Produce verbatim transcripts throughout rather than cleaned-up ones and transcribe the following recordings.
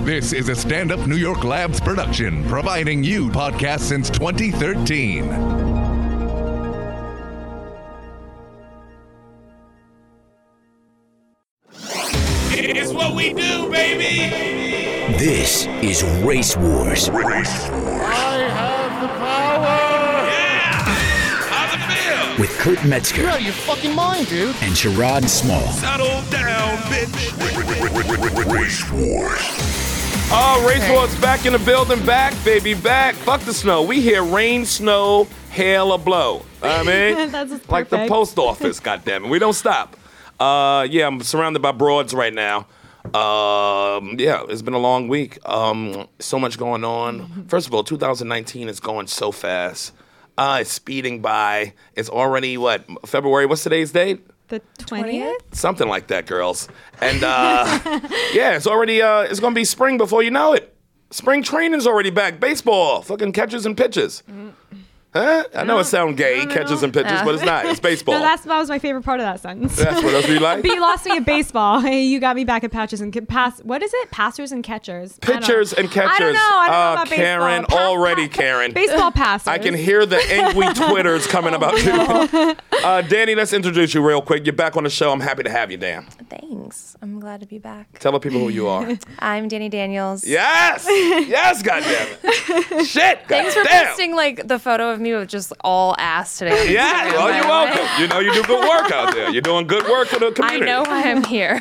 This is a Stand Up New York Labs production, providing you podcasts since twenty thirteen. It's what we do, baby! This is Race Wars. Race Wars. I have the power! Yeah! How's it feel? With Kurt Metzger. You're out of your fucking mind, dude. And Sherrod Small. Settle down, bitch. Race Wars. Oh, Race Wars back in the building, back, baby, back. Fuck the snow. We hear rain, snow, hail, or blow. I mean, That's like the perfect. post office, goddammit. We don't stop. Uh, yeah, I'm surrounded by broads right now. Um, yeah, it's been a long week. Um, so much going on. First of all, two thousand nineteen is going so fast. Uh, it's speeding by. It's already, what, February? What's today's date? The twentieth? Something like that, girls. And, uh, yeah, it's already, uh, it's going to be spring before you know it. Spring training's already back. Baseball, fucking catches and pitches. Huh? I know it sounds gay, catches and pitches, but it's not. It's baseball. No, that's, that was my favorite part of that sentence. That's what else you like? But you lost me at baseball. Hey, you got me back at patches and ca- pass. What is it? Passers and catchers. I don't- Pitchers and catchers. I don't know. I don't know Uh, about baseball. Karen, Pass- already pa- Karen. Baseball passers. I can hear the angry Twitters coming about you. Uh, Danny, let's introduce you real quick. You're back on the show. I'm happy to have you, Dan. Thanks. I'm glad to be back. Tell the people who you are. I'm Danny Daniels. Yes! Yes, goddammit. Shit! Thanks for goddamn. posting like the photo of me with just all ass today. Yeah, Instagram, well, by you're the welcome. way. You know you do good work out there. You're doing good work for the I community. know why I'm here.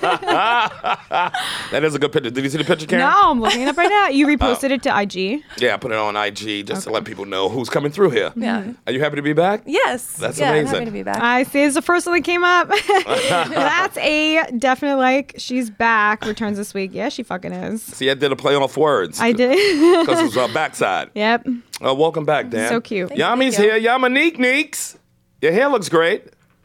That is a good picture. Did you see the picture, Karen? No, I'm looking it up right now. You reposted it to I G. Yeah, I put it on I G just to let people know who's coming through here. Yeah. Are you happy to be back? Yes. That's yeah, amazing. I'm happy to be back. I see it's the first one that came up. That's a definite like. She's back. Returns this week. Yeah, she fucking is. See, I did a play off words. I did. Because it was uh, backside. Yep. Uh, welcome back, Dan. So cute. Thank you, Yami's thank you. here. Yamaneek Neeks. Your hair looks great.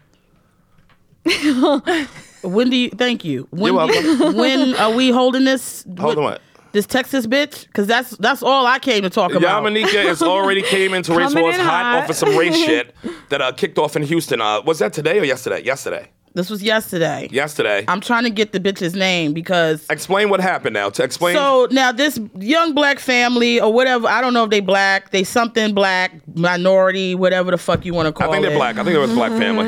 When do you? Thank you. When You're do you- welcome. when are we holding this? Hold on what? This Texas bitch? Because that's that's all I came to talk about. Yamanika has already came into Race Coming Wars in hot hot. off of some race shit that uh, kicked off in Houston. Uh, was that today or yesterday? Yesterday. This was yesterday. Yesterday. I'm trying to get the bitch's name because. Explain what happened now. To explain. So now this young black family or whatever, I don't know if they black, they something black, minority, whatever the fuck you want to I call it. think they're black. I think it was a black family.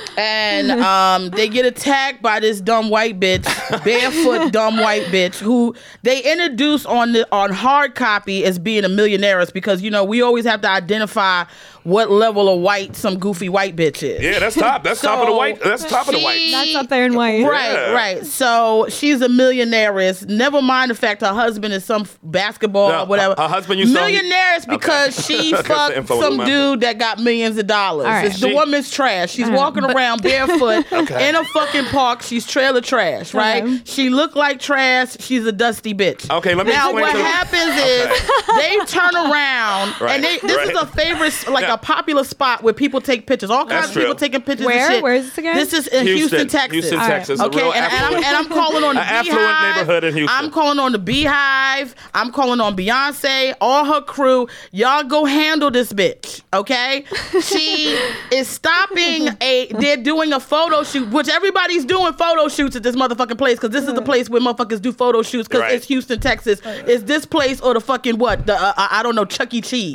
And um, they get attacked by this dumb white bitch, barefoot dumb white bitch, who they introduce on the on hard copy as being a millionaires because you know we always have to identify what level of white some goofy white bitch is. Yeah, that's top. That's top of the So, white. That's top of the white. she- That's up there in white. Right, Yeah. right. So she's a millionaires. Never mind the fact her husband is some f- basketball No, or whatever. her- her husband, you saw he- millionaires because Okay. she That's the fucked info some was dude that got millions of dollars. All right. It's the She- woman's trash. She's Uh, walking but- around barefoot Okay. in a fucking park. She's trailer trash, right? Okay. She look like trash. She's a dusty bitch. Okay, let me Now explain what to the- happens is they turn around Right, and they, this right. is a favorite, like Yeah. a popular spot where people take pictures. All kinds That's of people true. taking pictures. Where? And shit. Where is this again? This is in Houston, Texas. Houston, All right. Texas. a Okay, real and, and, I'm, affluent- and I'm calling on the An affluent Beehive. neighborhood in Houston. I'm calling on the Beehive. I'm calling on Beyonce, all her crew. Y'all go handle this bitch, okay? She is stopping a. They're doing a photo shoot, which everybody's doing photo shoots at this motherfucking place because this is the place where motherfuckers do photo shoots because Right. it's Houston, Texas. It's this place or the fucking what? The uh, I don't know, Chuck E. Cheese.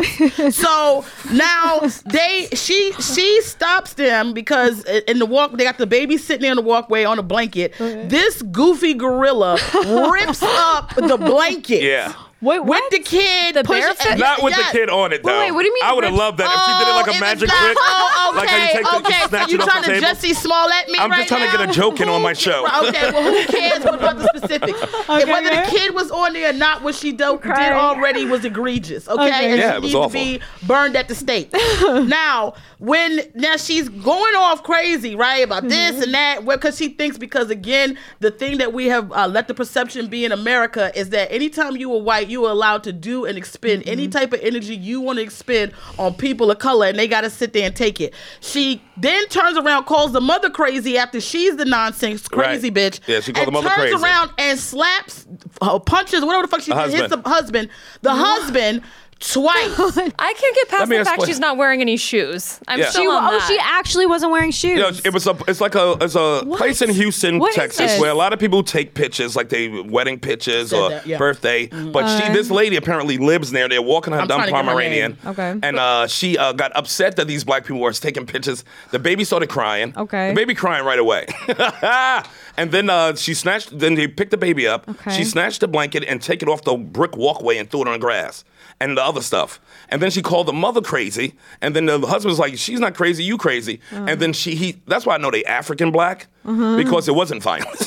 So now they she she stops them because in the walk they got the baby sitting there on the walkway on a blanket. This goofy gorilla rips up the blanket. Yeah. Wait, With what? the kid, The push- barefoot- Not with yes. the kid on it, though. wait, what do you mean I would have rip- loved that if she did it like a Oh, magic it was trick. not- Oh, okay, Like how you take the, you okay. snatch So you it off trying the to table. Jussie Smollett me I'm right just trying to now? get a joke in on my show. Okay, well, who cares what about the specifics? Okay, If whether yeah. the kid was on there or not, what she do- did Crying. already was egregious, okay? Okay. And Yeah, she it was needs awful. to be burned at the stake. Now, when now she's going off crazy, right, about this and that, because she thinks because, again, the thing that we have uh, let the perception be in America is that anytime you are white, you are allowed to do and expend any type of energy you want to expend on people of color, and they got to sit there and take it. She then turns around, calls the mother crazy after she's the nonsense crazy Right. bitch. Yeah, she called and the mother turns crazy. around and slaps, uh, punches, whatever the fuck she The did, hits the husband. husband. The husband twice. I can't get past Let me the fact explain. she's not wearing any shoes. I'm Yeah. still She, on oh, that. she actually wasn't wearing shoes. You know, it was a. It's like a. It's a What? place in Houston, What is Texas, this? where a lot of people take pictures, like they wedding pictures Said or that, yeah. birthday. But she, this lady, apparently lives near there, walking her I'm dumb trying to get her Pomeranian. name. Okay. And uh, she uh, got upset that these black people were taking pictures. The baby started crying. Okay. The baby crying right away. And then uh, she snatched. Then they picked the baby up. Okay. She snatched the blanket and take it off the brick walkway and threw it on the grass and the other stuff. And then she called the mother crazy. And then the husband was like, "She's not crazy, you crazy." Uh-huh. And then she he. That's why I know they African black because it wasn't violence.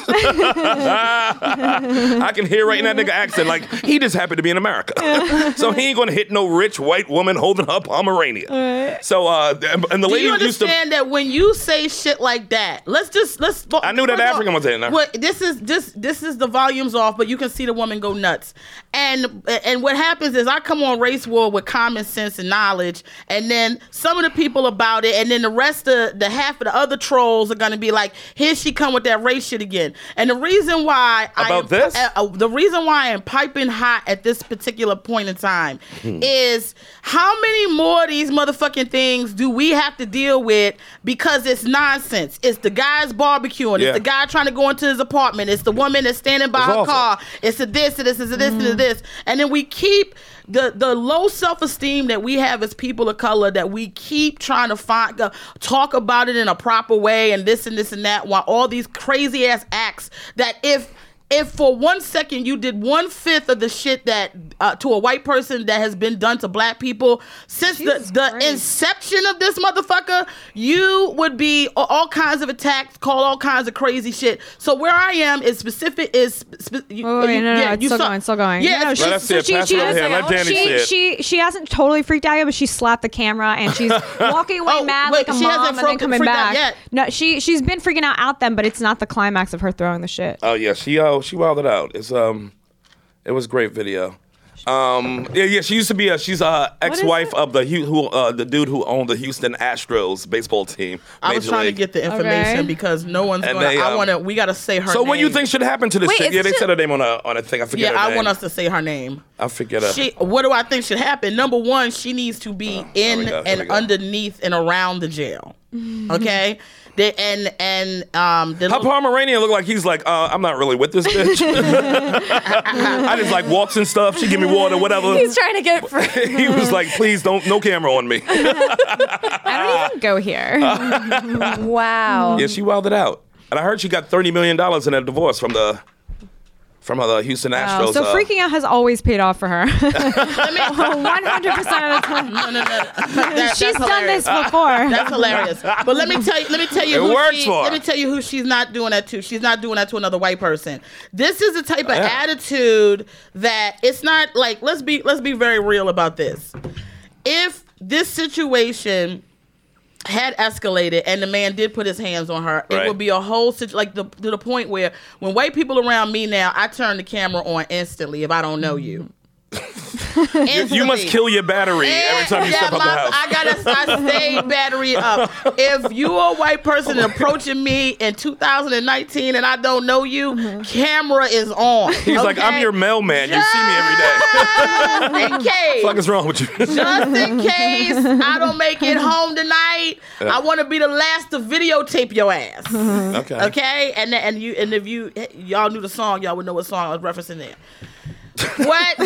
I can hear right in that nigga accent like he just happened to be in America, so he ain't gonna hit no rich white woman holding her Pomeranian. So uh, and the Do lady you used to. understand that when you say shit like that, let's just let's. I knew that first of all, African was in there. What this is this this is the volumes off, but you can see the woman go nuts. And and what happens is I come on Race War with common sense and knowledge, and then some of the people about it, and then the rest of the half of the other trolls are gonna be like, here she come with that race shit again. And the reason why I About am, this? uh, uh, the reason why I am piping hot at this particular point in time Hmm. is how many more of these motherfucking things do we have to deal with because it's nonsense. It's the guy's barbecuing. Yeah. It's the guy trying to go into his apartment. It's the woman that's standing by It's her awful. car. It's the this, and this, and this, and this. And then we keep the the low self-esteem that we have as people of color, that we keep trying to find uh, talk about it in a proper way, and this and this and that, while all these crazy ass acts that if if for one second you did one fifth of the shit that uh, to a white person that has been done to black people since Jesus the, the Christ. inception of this motherfucker, you would be all, all kinds of attacks, call all kinds of crazy shit. So where I am is specific is spe- you, Wait, wait, you- no, no, yeah, it's you still saw- going, still going. Yeah, No, it's- Let us see it. Pass it over here. Let Danny see she, it. she she hasn't totally freaked out yet, but she slapped the camera and she's walking away Oh, mad wait, like a she mom hasn't and then fro- coming freaked out back. yet. No, she she's been freaking out at them, but it's not the climax of her throwing the shit. Oh yeah, she uh, she wilded out. It's um, it was a great video. Um, yeah, yeah. She used to be a. She's a ex-wife it? of the Hu- who uh, the dude who owned the Houston Astros baseball team. I was Major trying League. to get the information Okay. because no one's And going. they, I um, want to. We got to say her. So name. what do you think should happen to this Wait, chick? Yeah, it's they just- said her name on a on a thing. I forget Yeah, her I name. want us to say her name. I forget her. She. What do I think should happen? Number one, she needs to be in we go, here we and go. underneath and around the jail. Okay. They, and and um. The Her little- Pomeranian look like he's like, uh, I'm not really with this bitch. I just like walks and stuff. She give me water, whatever. He's trying to get free. He was like, please don't, no camera on me. I don't even go here. Wow. Yeah, she wilded out. And I heard she got thirty million dollars in a divorce from the from the Houston Wow. Astros. So uh, freaking out has always paid off for her. one hundred percent of the time. No, no, no. That- She's that's done hilarious. this before. That's hilarious. But let me tell you, let me tell you It who works she, for her. let me tell you who she's not doing that to. She's not doing that to another white person. This is the type of Yeah. attitude that it's not like let's be let's be very real about this. If this situation had escalated and the man did put his hands on her, it Right. would be a whole situ- like the to the point where when white people around me now, I turn the camera on instantly if I don't know you. you must kill your battery every time you Yeah, step out the my- house. I gotta I stay battery up. If you a white person approaching me in two thousand nineteen and I don't know you, camera is on. He's like, I'm your mailman. You see me every day. Just in case. What the fuck is wrong with you? Just in case I don't make it home tonight, I want to be the last to videotape your ass. okay. Okay, and and you and if you y'all knew the song, y'all would know what song I was referencing there. What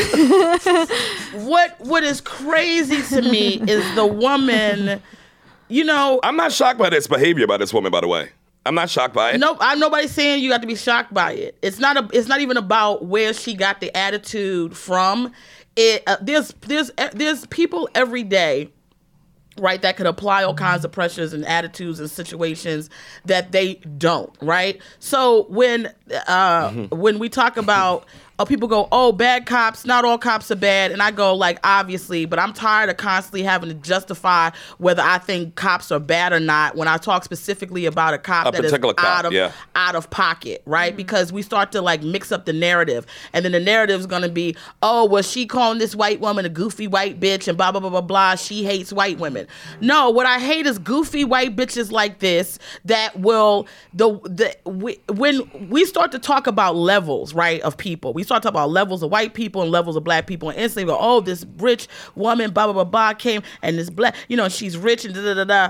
what what is crazy to me is the woman, you know. I'm not shocked by this behavior by this woman, by the way. I'm not shocked by it. No, I'm nobody's saying you got to be shocked by it. It's not a. It's not even about where she got the attitude from. It uh, there's there's there's people every day, right, that could apply all kinds of pressures and attitudes and situations that they don't, right? So when uh, when we talk about uh, people go, oh, bad cops, not all cops are bad, and I go like, obviously, but I'm tired of constantly having to justify whether I think cops are bad or not when I talk specifically about a cop A that is particular cop, out of yeah. out of pocket, right? Because we start to like mix up the narrative, and then the narrative is going to be, oh, well, she calling this white woman a goofy white bitch and blah blah blah blah blah. She hates white women. No, what I hate is goofy white bitches like this that will the the we, when we start to talk about levels, right, of people. We start start talking about levels of white people and levels of black people, and instantly go, oh, this rich woman, blah blah blah blah, came, and this black, you know, she's rich and da da da da.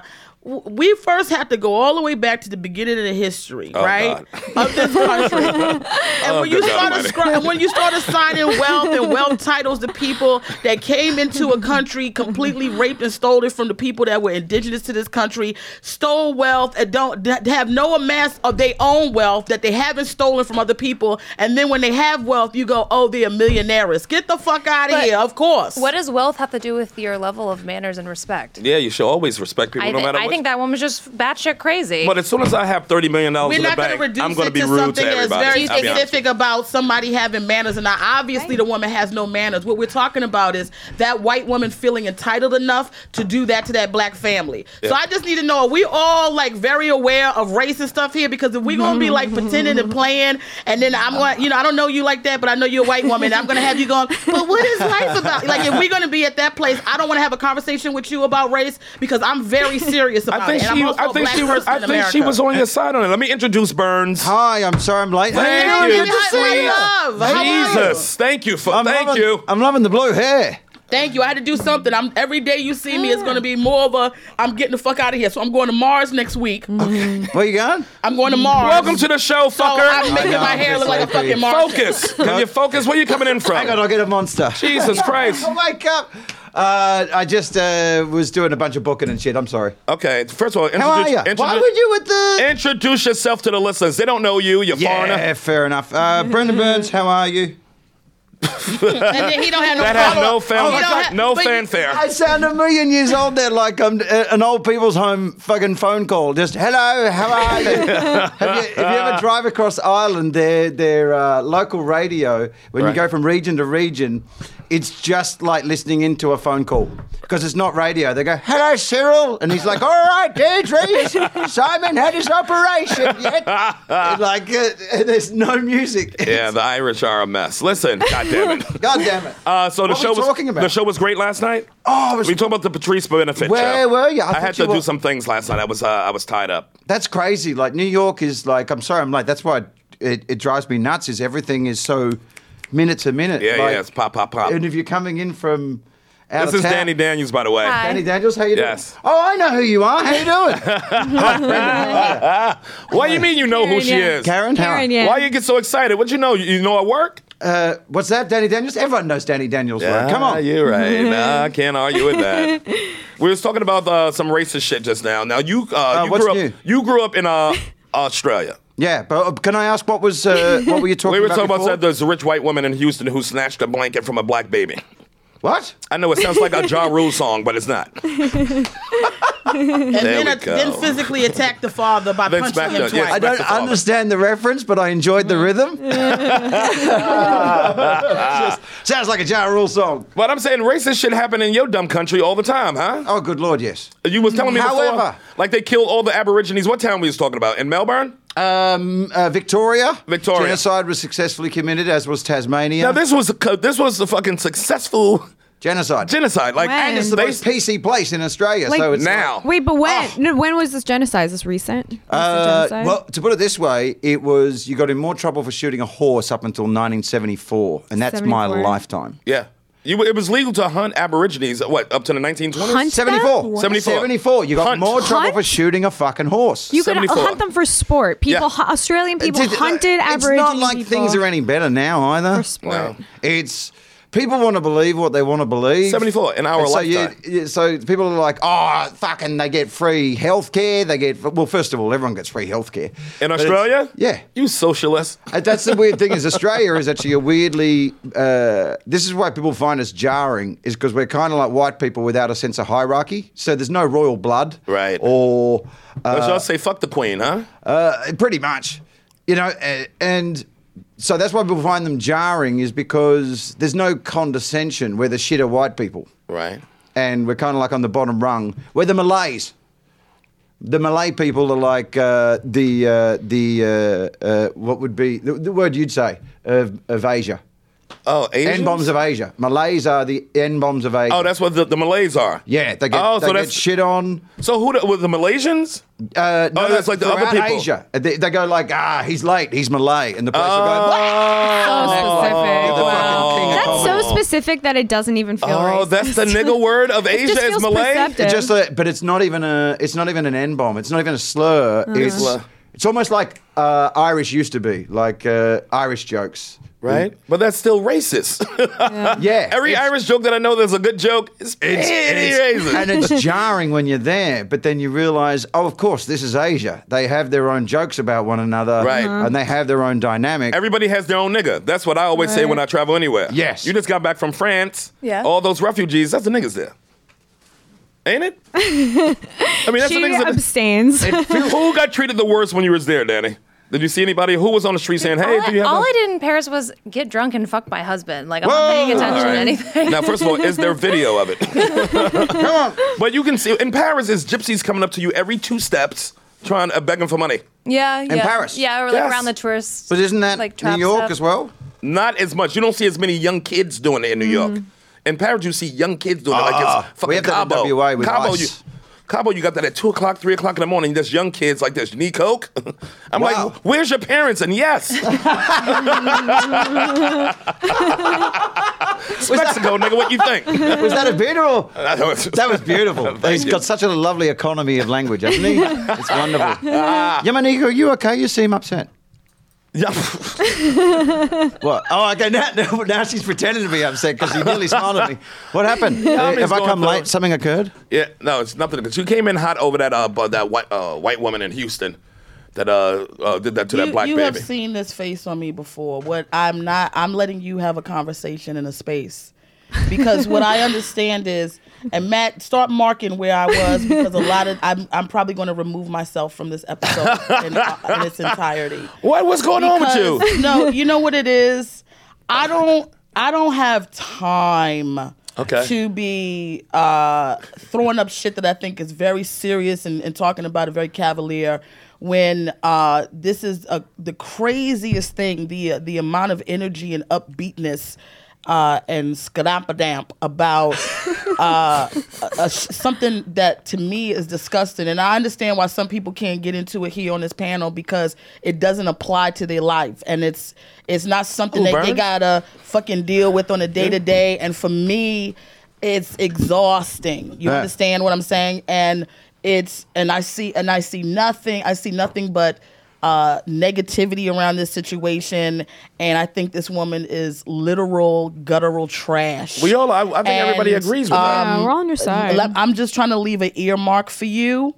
We first have to go all the way back to the beginning of the history, Oh, right, God. of this country. And Oh, when you good God started, Almighty. scri- when you started assigning wealth and wealth titles to people that came into a country, completely raped and stole it from the people that were indigenous to this country, stole wealth and don't that have no amass of their own wealth that they haven't stolen from other people, and then when they have wealth, you go, oh, they're millionaires. Get the fuck out of But here, of course. What does wealth have to do with your level of manners and respect? Yeah, you should always respect people I, no thi- matter I what. think that woman's just batshit crazy. But as soon as I have thirty million dollars We're in the not going to bank, reduce I'm going to it be to rude something to that's everybody. very I'll be honest. specific about somebody having manners and not. Obviously, the woman has no manners. What we're talking about is that white woman feeling entitled enough to do that to that black family. So Yeah. I just need to know, are we all like very aware of race and stuff here? Because if we're going to be like pretending and playing, and then I'm going, you know, I don't know you like that, but I know you're a white woman. I'm going to have you going, but what is life about? Like, if we're going to be at that place, I don't want to have a conversation with you about race because I'm very serious about I think it. And she, I'm also I a think black she, was, person I in think America. she was on your side on it. Let me introduce Burns. Hi, I'm sorry I'm late. Thank Hey, you. good to see you. Love. How are you? Jesus, thank you for, I'm thank loving, you. I'm loving the blue hair. Thank you. I had to do something. I'm every day you see me, it's going to be more of a. I'm getting the fuck out of here. So I'm going to Mars next week. Where you going? I'm going to Mars. Welcome to the show, So fucker. I'm making I know, my hair I'm look like a just fucking like Martian. Focus. Can you focus? Where you coming in from? Hang on, I'll get a monster. Jesus Christ. Oh, wake up. Uh, I just uh, was doing a bunch of booking and shit. I'm sorry. Okay, first of all, How are introduce, you? introduce, Why would you with the... introduce yourself to the listeners. They don't know you. You're Yeah, foreigner. fair enough. Uh, Brendan Burns, how are you? And then he don't have no That had follow-up. no, fan- He don't have- no but you- fanfare. I sound a million years old there, like I'm uh, an old people's home fucking phone call. Just, hello, how are you? have, you have you ever drive across Ireland, their, their uh, local radio, when Right. you go from region to region, it's just like listening into a phone call. Because it's not radio. They go, hello, Cyril. And he's like, all right, Deirdre, Simon had his operation yet. like, uh, there's no music. Yeah, the Irish are a mess. Listen, God damn it. God damn it. Uh, so the What show are we was talking about? the show was great last night. Oh, it was- we talked about the Patrice benefit Where show. were you? I I, thought had you to do were- some things last night. I was uh, I was tied up. That's crazy. Like, New York is like, I'm sorry, I'm late. That's why it, it drives me nuts, is everything is so minute to minute. Yeah, like, yeah, it's pop, pop, pop. And if you're coming in from out This of is town, Danny Daniels, by the way. Hi. Danny Daniels, how you doing? Yes. Oh, I know who you are. How you doing? Why you mean you know who Karen, she yeah. is? Karen, how? Karen, yeah. Why you get so excited? What you know? You you know her work? Uh, what's that, Danny Daniels? Everyone knows Danny Daniels' work. Come on. you're right. Nah, I can't argue with that. We was talking about uh, some racist shit just now. Now you uh, you what's grew up new? you grew up in uh, Australia. Yeah, but uh, can I ask what was uh, what were you talking We were about talking about before? that there's a rich white woman in Houston who snatched a blanket from a black baby. What? I know it sounds like a Ja Rule song, but it's not. And There then, we a, go. then physically attack the father by Vince punching him Spector, yeah. twice. I don't the father. understand the reference, but I enjoyed the rhythm. Just sounds like a Ja Rule song. But I'm saying racist shit happen in your dumb country all the time, huh? Oh, good Lord, yes. You was telling me before, However- like they killed all the Aborigines. What town we was talking about? In Melbourne? Um, uh, Victoria. Victoria. Genocide was successfully committed, as was Tasmania. Now this was a, co- this was a fucking successful Genocide. genocide. Like, When? And it's the they- most P C place in Australia. Like- so it's now. like- Wait, but when? Oh. No, when was this genocide? Is this recent? Was the Uh, genocide? well, to put it this way, it was you got in more trouble for shooting a horse up until nineteen seventy-four, and that's my seventy-four. lifetime. Yeah. You, it was legal to hunt Aborigines, what, up to the nineteen twenties? Hunt them? seventy-four. What? seventy-four. seventy-four. You got Hunt. more trouble Hunt? for shooting a fucking horse. You could seventy-four. hunt them for sport. People, Yeah. hu- Australian people It's- hunted It's Aboriginal not like people things are any better now either. for sport. No. It's people want to believe what they want to believe. seventy-four in our And so lifetime. You, you- so people are like, oh, fucking, they get free health care. They get, well, first of all, everyone gets free health care. In But Australia? it's- Yeah. You socialist. Uh, That's the weird thing is Australia is actually a weirdly, uh, this is why people find us jarring, is because we're kind of like white people without a sense of hierarchy. So there's no royal blood. Right. Or, Let's uh, just say fuck the queen, huh? uh, pretty much, you know, uh, and so that's why people find them jarring is because there's no condescension. We're the shitter white people. Right. And we're kind of like on the bottom rung. We're the Malays. The Malay people are like uh, the uh, the uh, uh, what would be the, the word you'd say of, of Asia. Oh, Asians? N bombs of Asia. Malays are the N bombs of Asia. Oh, that's what the, the Malays are. yeah, they get Oh, they so get that's- shit on. So who the, with the Malaysians? Uh, no, Oh, that's like the other throughout people. Asia, they, they go like, ah, he's late, he's Malay, and the place will go. Oh. So specific. specific that it doesn't even feel Oh, racist. that's the nigga word of It Asia just is feels Malay? perceptive. It just, uh, but it's not even a. It's not even an N bomb. It's not even a slur. It's. Slur. It's almost like uh, Irish used to be, like uh, Irish jokes. Right? But that's still racist. Yeah. Every it's- Irish joke that I know that's a good joke is It's, pretty it's- racist. and it's jarring when you're there, but then you realize, oh, of course, this is Asia. They have their own jokes about one another, Right. Uh-huh. and they have their own dynamic. Everybody has their own nigga. That's what I always say when I travel anywhere. Yes. You just got back from France. Yeah. All those refugees, that's the niggas there. Ain't it? I mean, that's She the niggas. abstains. That, who got treated the worst when you was there, Danny? Did you see anybody who was on the street saying, hey, all do you I, have all a... I did in Paris was get drunk and fuck my husband. Like, I'm Whoa! not paying attention All to right. anything. Now, first of all, is there video of it? Come on. But you can see, in Paris, is gypsies coming up to you every two steps trying uh, begging for money. Yeah, yeah. Paris? Yeah, or like Yes. around the tourists. But isn't that like, New trap York stuff. as well? Not as much. You don't see as many young kids doing it in New York. In Paris, you see young kids doing it like Ah, it's fucking we have that in Cabo. W A with Cabo, ice. you, Cabo, you got that at two o'clock, three o'clock in the morning. There's young kids like this. You need Coke? I'm Wow. like, where's your parents? And yes. It's Mexico, nigga. What you think? Was that a bit or? That was, That was beautiful. Thank He's you. got such a lovely economy of language, hasn't he? It's wonderful. Yamanico, are you okay? You seem upset. Yeah. What? Oh, okay. Now, now, now she's pretending to be upset because she nearly smiled at me. What happened? Uh, I'm have just I going come through- late? Something occurred? Yeah, no, it's nothing. Because you came in hot over that uh, bu- that white uh, white woman in Houston that uh, uh did that to you, that black you baby. have seen this face on me before. What I'm not, I'm letting you have a conversation in a space, because what I understand is, and Matt, start marking where I was, because a lot of I'm I'm probably going to remove myself from this episode in, uh, in its entirety. What? What's going on with you? Because, no, you know what it is. I don't. I don't have time. Okay. To be uh, throwing up shit that I think is very serious and, and talking about it very cavalier, when uh, this is a, the craziest thing, the uh, the amount of energy and upbeatness uh, and skadampadamp about uh, a, a, something that to me is disgusting. And I understand why some people can't get into it here on this panel, because it doesn't apply to their life, and it's it's not something Ooh, that they Burns? gotta fucking deal with on a day to day. And for me, it's exhausting. You Yeah. understand what I'm saying? And it's and I see and I see nothing. I see nothing but uh, negativity around this situation. And I think this woman is literal guttural trash. We all, I, I think And, everybody agrees with that. Yeah, we're all on your side. Let- I'm just trying to leave an earmark for you,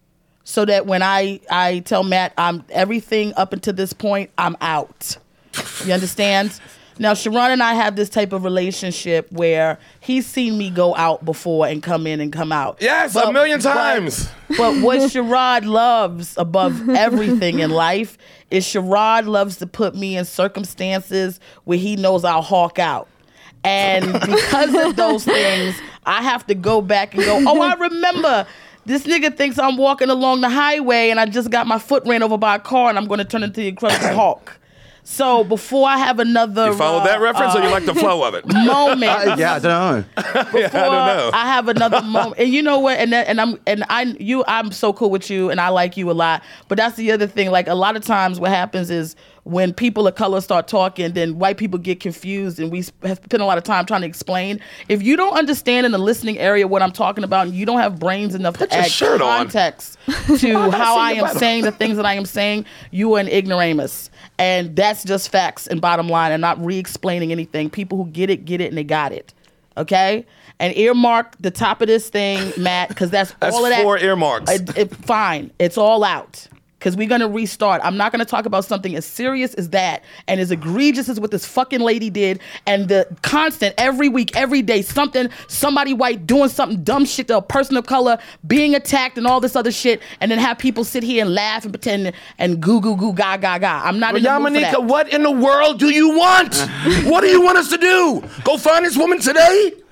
so that when I, I tell Matt I'm everything up until this point, I'm out. You understand? Now, Sharon and I have this type of relationship where he's seen me go out before and come in and come out. Yes, a million times. But, but what Sherrod loves above everything in life is Sherrod loves to put me in circumstances where he knows I'll hawk out. And because of those things, I have to go back and go, oh, I remember. This nigga thinks I'm walking along the highway and I just got my foot ran over by a car and I'm going to turn into the Incredible Hulk. So before I have another You follow that uh, reference, or you uh, like the flow of it? moment, Uh, yeah, I don't know. Yeah, I don't know. I have another moment, and you know what? And that, and I'm and I you I'm so cool with you, and I like you a lot. But that's the other thing. Like a lot of times, what happens is when people of color start talking, then white people get confused, and we sp- have spent a lot of time trying to explain. If you don't understand in the listening area what I'm talking about, and you don't have brains enough Put to your add shirt on. context to how I your am bottom. saying the things that I am saying, you are an ignoramus. And that's just facts and bottom line, and not re-explaining anything. People who get it, get it, and they got it. Okay? And earmark the top of this thing, Matt, because that's, That's all of that. four earmarks. It- it- fine. It's all out. Because we're going to restart. I'm not going to talk about something as serious as that and as egregious as what this fucking lady did, and the constant, every week, every day, something, somebody white doing something dumb shit to a person of color, being attacked and all this other shit, and then have people sit here and laugh and pretend and goo goo goo ga ga ga. I'm not in the mood for Yamanika, that. what in the world do you want? What do you want us to do? Go find this woman today?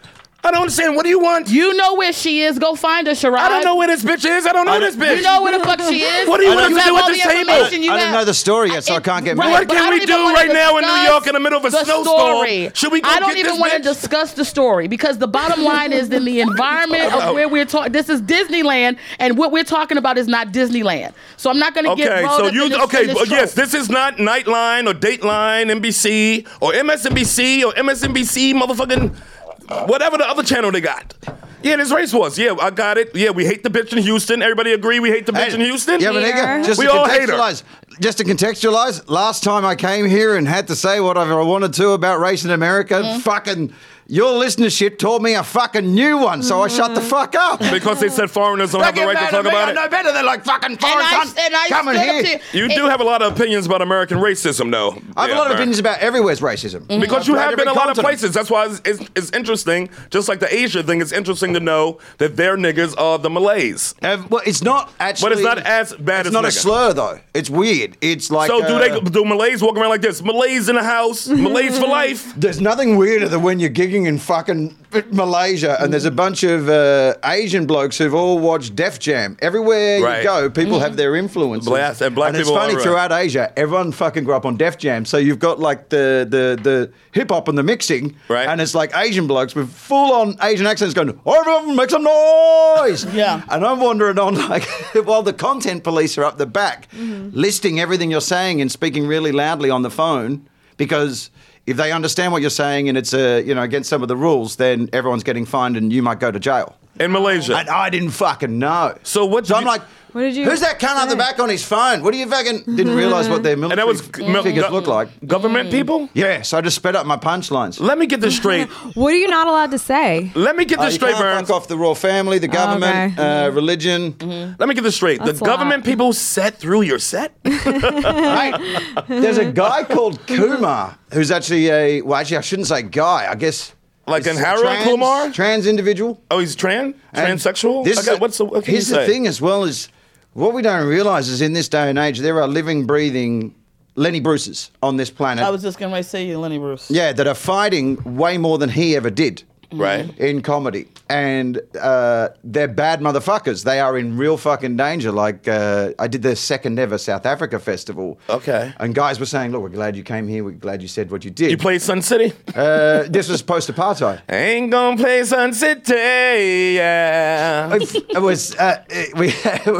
I don't understand. What do you want? You know where she is. Go find her, Sherrod. I don't know where this bitch is. I don't know this bitch. You know where the fuck she is. What do you I want don't- us to do have at all this the table? information you I don't have. know the story yet, so I can't get Right, mad. What but can I don't we even do wanna right now in New discuss York in the middle of a the snowstorm? story. Should we go I don't get even this want to bitch? discuss the story because the bottom line is in the environment of where we're talking. This is Disneyland, and what we're talking about is not Disneyland. So I'm not going to get Okay, rolled so up you in this, okay? in this Well, yes, trope. this is not Nightline or Dateline, N B C or M S N B C or M S N B C, motherfucking whatever the other channel they got. Yeah, this race was. Yeah, I got it. Yeah, we hate the bitch in Houston. Everybody agree we hate the bitch in Houston? Yeah, but nigga, just We to all hate her. contextualize, just to contextualize, last time I came here and had to say whatever I wanted to about race in America, Mm-hmm. fucking your listenership told me a fucking new one, so I shut the fuck up. Because they said foreigners don't have the Don't right get to mad talk at me, about I it. know better than like fucking And foreign I, cunts and I coming stood up here. to You do have a lot of opinions about American racism, though. I have Yeah, a lot of man. opinions about everywhere's racism. Because you I've have played been a every lot of continent. places. That's why it's, it's, it's interesting. Just like the Asia thing, it's interesting to know that their niggas are the Malays. Uh, well, it's not actually. But it's not as bad It's as not a nigga. slur though. It's weird. It's like. So do uh, they do Malays walk around like this? Malays in the house, Malays for life. There's nothing weirder than when you're gigging in fucking Malaysia and there's a bunch of uh, Asian blokes who've all watched Def Jam. Everywhere Right. you go, people have their influences. Blast- and black and it's people funny are, uh, throughout Asia, everyone fucking grew up on Def Jam. So you've got like the the the hip hop and the mixing, Right. and it's like Asian blokes with full on Asian accents going, "Oh, everyone make some noise!" Yeah. And I'm wandering on like while the content police are up the back, listing everything you're saying and speaking really loudly on the phone because. If they understand what you're saying and it's uh, you know against some of the rules, then everyone's getting fined and you might go to jail. In Malaysia. And I didn't fucking know. So what So did I'm you- like, What did you who's that cunt up the say? back on his phone? What do you fucking didn't realize what their and military that was f- figures look like? Government people? Yeah, so I just sped up my punchlines. Let me get this straight. What are you not allowed to say? Let me get Uh, this you straight, can't Burns. fuck off the royal family, the government, okay. uh, religion. Let me get this straight. That's a the government lot. people set through your set? Mate, there's a guy called Kumar who's actually a well, actually I shouldn't say guy. I guess Like he's in a Harold trans- Kumar? trans individual. Oh, he's trans? And Transsexual? This Okay, is- what's the, what can here's you say? the thing as well is what we don't realise is in this day and age there are living, breathing Lenny Bruces on this planet. I was just going to say you, Lenny Bruce. yeah, that are fighting way more than he ever did. Right. In comedy. And uh, they're bad motherfuckers. They are in real fucking danger. Like, uh, I did the second ever South Africa festival. Okay. And guys were saying, look, we're glad you came here. We're glad you said what you did. You played Sun City? Uh, this was post-apartheid. Ain't gonna play Sun City, yeah. It was, uh, it- we,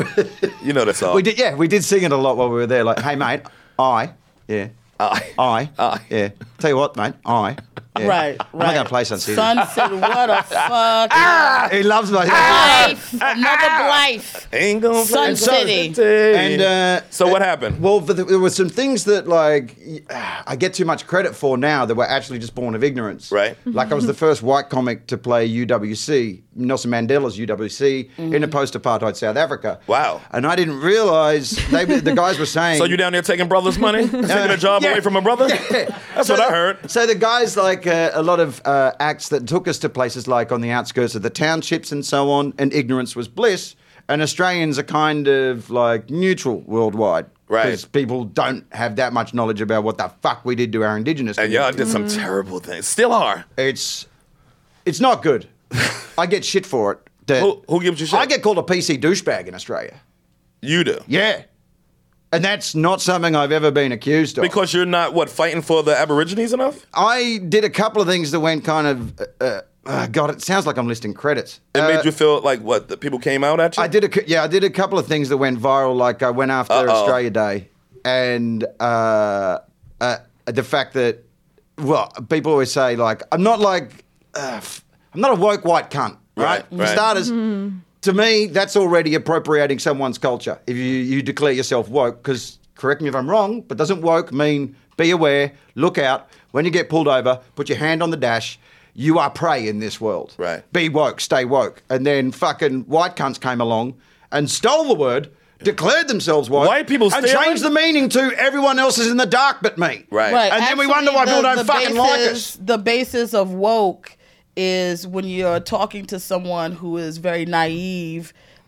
You know that song. we did, yeah, we did sing it a lot while we were there. Like, hey, mate, I, yeah. I. I, I. yeah. Tell you what, mate, I. Yeah. Right, I'm right. not going to play Sun City. Sunset, what a fuck. He loves my... Life, another life. Ain't gonna play Sun City. And uh, so what happened? Well, th- there were some things that like I get too much credit for now that were actually just born of ignorance. Right. Like I was the first white comic to play U W C, Nelson Mandela's U W C, in a post-apartheid South Africa. Wow. And I didn't realize they the guys were saying. So you down there taking brother's money? Taking a job yeah. away from a brother? That's So what I the- heard. So the guys, like uh, a lot of uh, acts that took us to places like on the outskirts of the townships and so on, and ignorance was bliss. And Australians are kind of like neutral worldwide. Right. Because people don't have that much knowledge about what the fuck we did to our indigenous And y'all community. did some terrible things. Still are. It's, it's not good. I get shit for it. That- Who, who gives you shit? I get called a P C douchebag in Australia. You do. Yeah. And that's not something I've ever been accused of. Because you're not, what, fighting for the Aborigines enough? I did a couple of things that went kind of. Uh, uh, God, it sounds like I'm listing credits. It Uh, made you feel like, what, the people came out at you? I did a cou- yeah, I did a couple of things that went viral. Like I went after Uh-oh. Australia Day, and uh, uh, the fact that well, people always say like I'm not like uh, f- I'm not a woke white cunt, right? Right, For right. starters. To me, that's already appropriating someone's culture. If you, you declare yourself woke, because correct me if I'm wrong, but doesn't woke mean be aware, look out, when you get pulled over, put your hand on the dash, you are prey in this world. Right. Be woke, stay woke. And then fucking white cunts came along and stole the word, declared themselves woke. White people and stealing? changed the meaning to everyone else is in the dark but me. Right. Right. And then we Actually, wonder why the- people don't the fucking like basis- us. The basis of woke is when you're talking to someone who is very naive,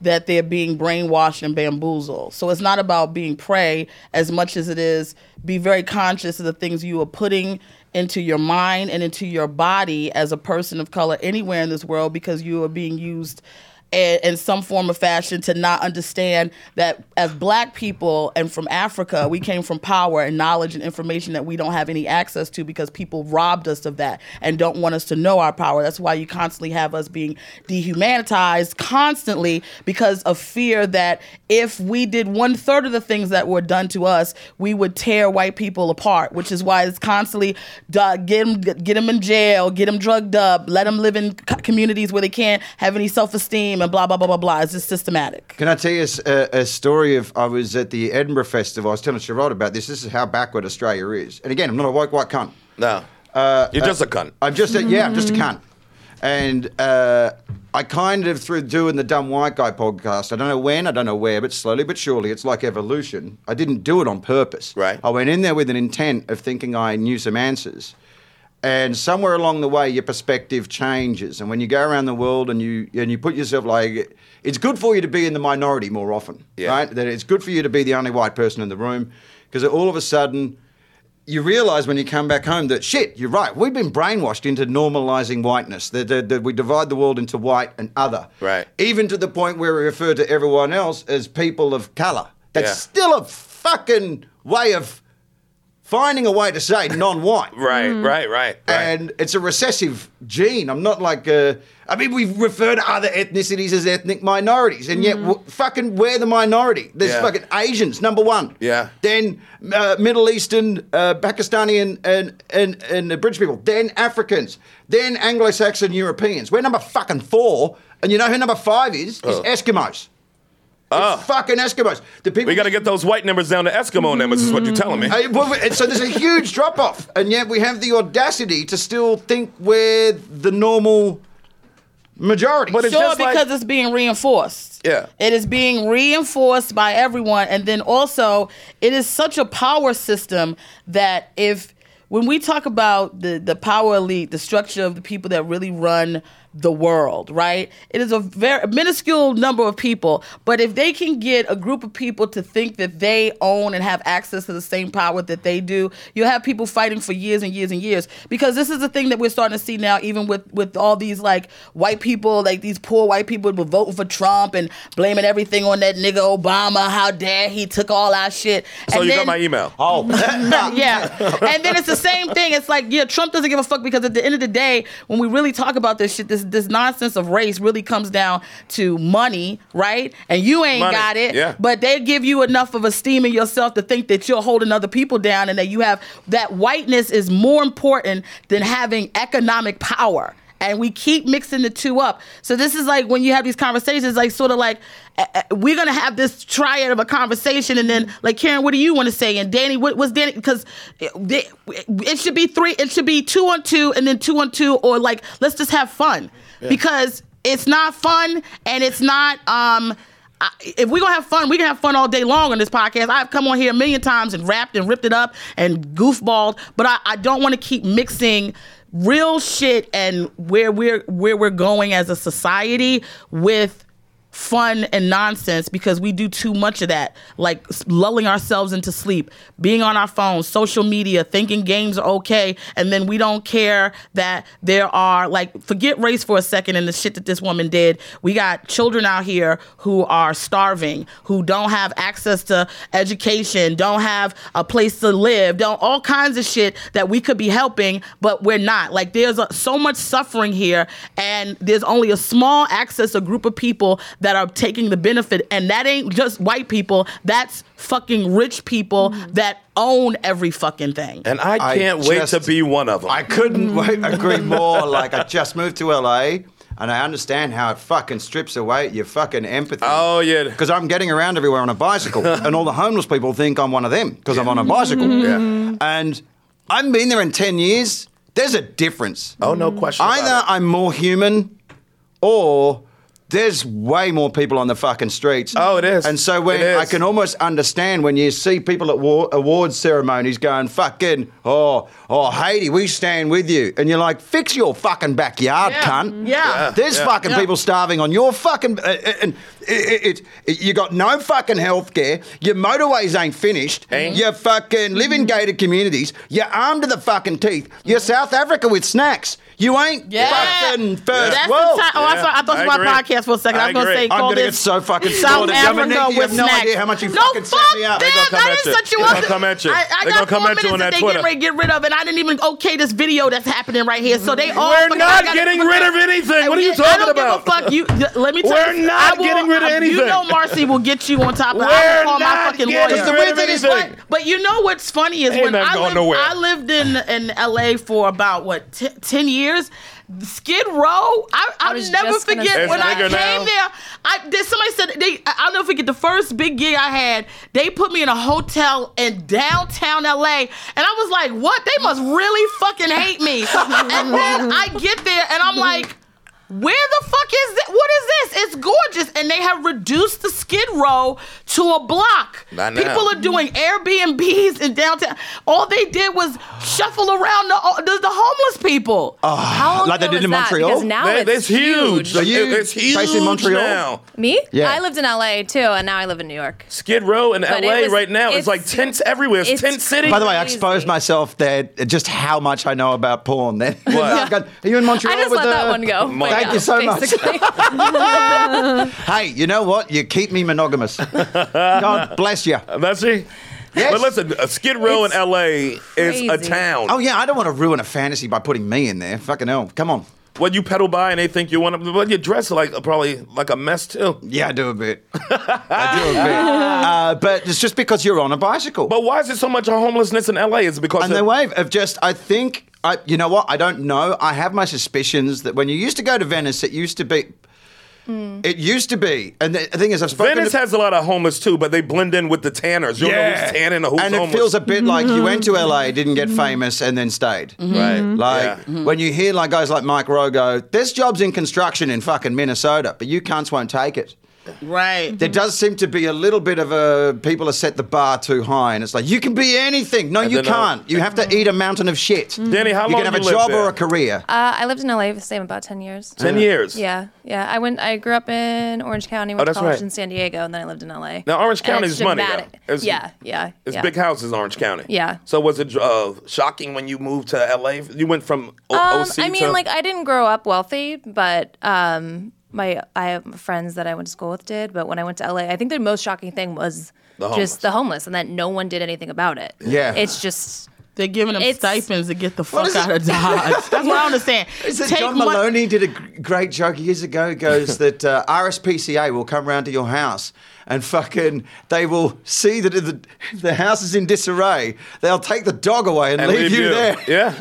that they're being brainwashed and bamboozled. So it's not about being prey as much as it is be very conscious of the things you are putting into your mind and into your body as a person of color anywhere in this world, because you are being used in some form or fashion to not understand that as black people and from Africa, we came from power and knowledge and information that we don't have any access to because people robbed us of that and don't want us to know our power. That's why you constantly have us being dehumanized constantly because of fear that if we did one third of the things that were done to us, we would tear white people apart, which is why it's constantly uh, get them, get them in jail, get them drugged up, let them live in co- communities where they can't have any self-esteem and blah, blah, blah, blah, blah. It's just systematic. Can I tell you a, a story of, I was at the Edinburgh Festival, I was telling Sherrod about this, this is how backward Australia is. And again, I'm not a white, white cunt. No. Uh, You're uh, just a cunt. I'm just a, yeah, I'm just a cunt. And uh, I kind of, through doing the Dumb White Guy podcast, I don't know when, I don't know where, but slowly but surely, it's like evolution. I didn't do it on purpose. Right. I went in there with an intent of thinking I knew some answers. And somewhere along the way, your perspective changes. And when you go around the world and you and you put yourself like, it's good for you to be in the minority more often, yeah. right? That it's good for you to be the only white person in the room, because all of a sudden, you realise when you come back home that, shit, you're right, we've been brainwashed into normalising whiteness, that, that, that we divide the world into white and other. Right. Even to the point where we refer to everyone else as people of colour. That's Yeah. still a fucking way of finding a way to say non-white. Right, right, right, right. And it's a recessive gene. I'm not like, uh, I mean, we refer to other ethnicities as ethnic minorities, and yet w- fucking we're the minority. There's Yeah. fucking Asians, number one. Yeah. Then uh, Middle Eastern, uh, Pakistani and, and, and, and the British people. Then Africans. Then Anglo-Saxon Europeans. We're number fucking four. And you know who number five is? Is Oh. Eskimos. Oh. It's fucking Eskimos. The people. We got to get those white numbers down to Eskimo numbers, is what you're telling me. Uh, well, and so there's a huge drop-off, and yet we have the audacity to still think we're the normal majority. But it's Sure, just like- because it's being reinforced. Yeah. It is being reinforced by everyone. And then also, it is such a power system that if, when we talk about the, the power elite, the structure of the people that really run the world, right? It is a very minuscule number of people, but if they can get a group of people to think that they own and have access to the same power that they do, you'll have people fighting for years and years and years. Because this is the thing that we're starting to see now, even with, with all these like white people, like these poor white people were voting for Trump and blaming everything on that nigga Obama. How dare he took all our shit. So And you then- got my email. Oh, yeah. And then it's the same thing. It's like, yeah, Trump doesn't give a fuck, because at the end of the day, when we really talk about this shit, this this nonsense of race really comes down to money, right? And you ain't Money, got it, yeah. but they give you enough of esteem in yourself to think that you're holding other people down, and that you have, that whiteness is more important than having economic power. And we keep mixing the two up. So this is like when you have these conversations, like sort of like, uh, uh, we're going to have this triad of a conversation. And then like, Karen, what do you want to say? And Danny, what was Danny? Because it, it should be three, it should be two on two and then two on two, or like, let's just have fun. Yeah. Because it's not fun, and it's not, um, I, if we're going to have fun, we can have fun all day long on this podcast. I've come on here a million times and rapped and ripped it up and goofballed, but I, I don't want to keep mixing real shit and where we're where we're going as a society with fun and nonsense, because we do too much of that, like lulling ourselves into sleep, being on our phones, social media, thinking games are okay, and then we don't care that there are, like, forget race for a second and the shit that this woman did. We got children out here who are starving, who don't have access to education, don't have a place to live, don't all kinds of shit that we could be helping, but we're not. Like, there's a, so much suffering here, and there's only a small access, a group of people that are taking the benefit, and that ain't just white people, that's fucking rich people mm-hmm. that own every fucking thing. And I can't I wait just, to be one of them. I couldn't wait, agree more. Like, I just moved to L A, and I understand how it fucking strips away your fucking empathy. Oh, yeah. Because I'm getting around everywhere on a bicycle, and all the homeless people think I'm one of them because yeah. I'm on a bicycle. Yeah. And I haven't been there in ten years. There's a difference. Oh, no question Either about it. I'm more human, or there's way more people on the fucking streets. Oh, it is. And so when I can almost understand when you see people at war, awards ceremonies going, fucking, oh, oh, Haiti, we stand with you. And you're like, fix your fucking backyard, yeah. cunt. Yeah. There's yeah. fucking yeah. people starving on your fucking... Uh, and It, it, it, you got no fucking healthcare. Your motorways ain't finished. Hey. You fucking live in gated communities. You're armed to the fucking teeth. You're South Africa with snacks. You ain't Yeah. fucking first That's world. the time. Oh, I Yeah, thought, I thought I it was my agree. podcast for a second. I, I was going to agree. say, I'm call gonna get this so fucking South slaughtered. Africa Dominique, you with have no snacks. idea how much you no, fucking set fuck me up. them. They gonna come I at didn't you. set you They up. gonna come at you. I, I They got gonna come four at you minutes on that that they Twitter. get ready to get rid of, and I didn't even okay this video that's happening right here. So they all. We're fucking- not I gotta getting fucking- rid of anything. What are you I talking don't about? give a fuck. You, let me tell We're you. not I will- getting rid of I- anything. You know Marcy will get you on top of it. I We're will call my not fucking getting lawyer. rid of anything. But, but you know what's funny is Ain't when not I going lived, nowhere. I lived in, in L A for about, what, t- ten years? Skid Row, I, I'll was never just gonna forget say when I It's came bigger now. there. I did somebody said they. I'll never forget the first big gig I had. They put me in a hotel in downtown L A, and I was like, "What? They must really fucking hate me." And then I get there, and I'm like, where the fuck is this? What is this? It's gorgeous. And they have reduced the Skid Row to a block. Not now. People are doing Airbnbs in downtown. All they did was shuffle around the, the, the homeless people. How long Like they ago did in was that? Montreal? Because now That- it's That's huge. So you It's huge based in Montreal? now. Me? Yeah. I lived in L A too, and now I live in New York. Skid Row in But L A it was- right now. It's, it's- like tents everywhere. It's, it's tent city. By the way, I Crazy. exposed myself there, just how much I know about porn then. What? Are you in Montreal? I just with let that the- one go. but Thank yeah, you so much. basically. Hey, you know what? You keep me monogamous. God bless you. That's it. Yes. But listen, uh, Skid Row in It's L A is a crazy. town. Oh, yeah, I don't want to ruin a fantasy by putting me in there. Fucking hell. Come on. When you pedal by and they think you want to, well, you dress like probably like a mess too. Yeah, I do a bit. I do a bit. Uh, but it's just because you're on a bicycle. But why is there so much homelessness in L A? Is it because And of, they wave of just, I think, I, you know what? I don't know. I have my suspicions that when you used to go to Venice, it used to be. It used to be. And the thing is, I've spoken Venice to. has a lot of homeless too, but they blend in with the tanners. You don't know who's tanning or who's and it homeless. feels a bit like you went to L A, didn't get famous, and then stayed. right. Like Yeah. when you hear like guys like Mike Rowe go, there's jobs in construction in fucking Minnesota, but you cunts won't take it. Right. There does seem to be a little bit of a people have set the bar too high, and it's like you can be anything. No, you then, uh, can't. You have to eat a mountain of shit. Danny, how You long can have you a lived job there? or a career. Uh, I lived in L A for the same about ten years. Ten years. Yeah, yeah. I went. I grew up in Orange County. Went Oh, that's to college right. in San Diego, and then I lived in L A. Now, Orange And County it's is money, though. dramatic. It's- yeah, yeah. It's yeah. big houses, Orange County. Yeah. So was it uh, shocking when you moved to L A? You went from o- Um, O C I mean, to like I didn't grow up wealthy, but um, my I have friends that I went to school with did. But when I went to L A, I think the most shocking thing was The homeless. just the homeless, and that no one did anything about it. Yeah. it's just. They're giving them It's- stipends to get the fuck is out it? of Dodge. That's what I understand. Is it Take John mon- Maloney did a g- great joke years ago? He goes that uh, R S P C A will come round to your house and fucking they will see that the, the house is in disarray. They'll take the dog away and, and leave, you, there. Yeah.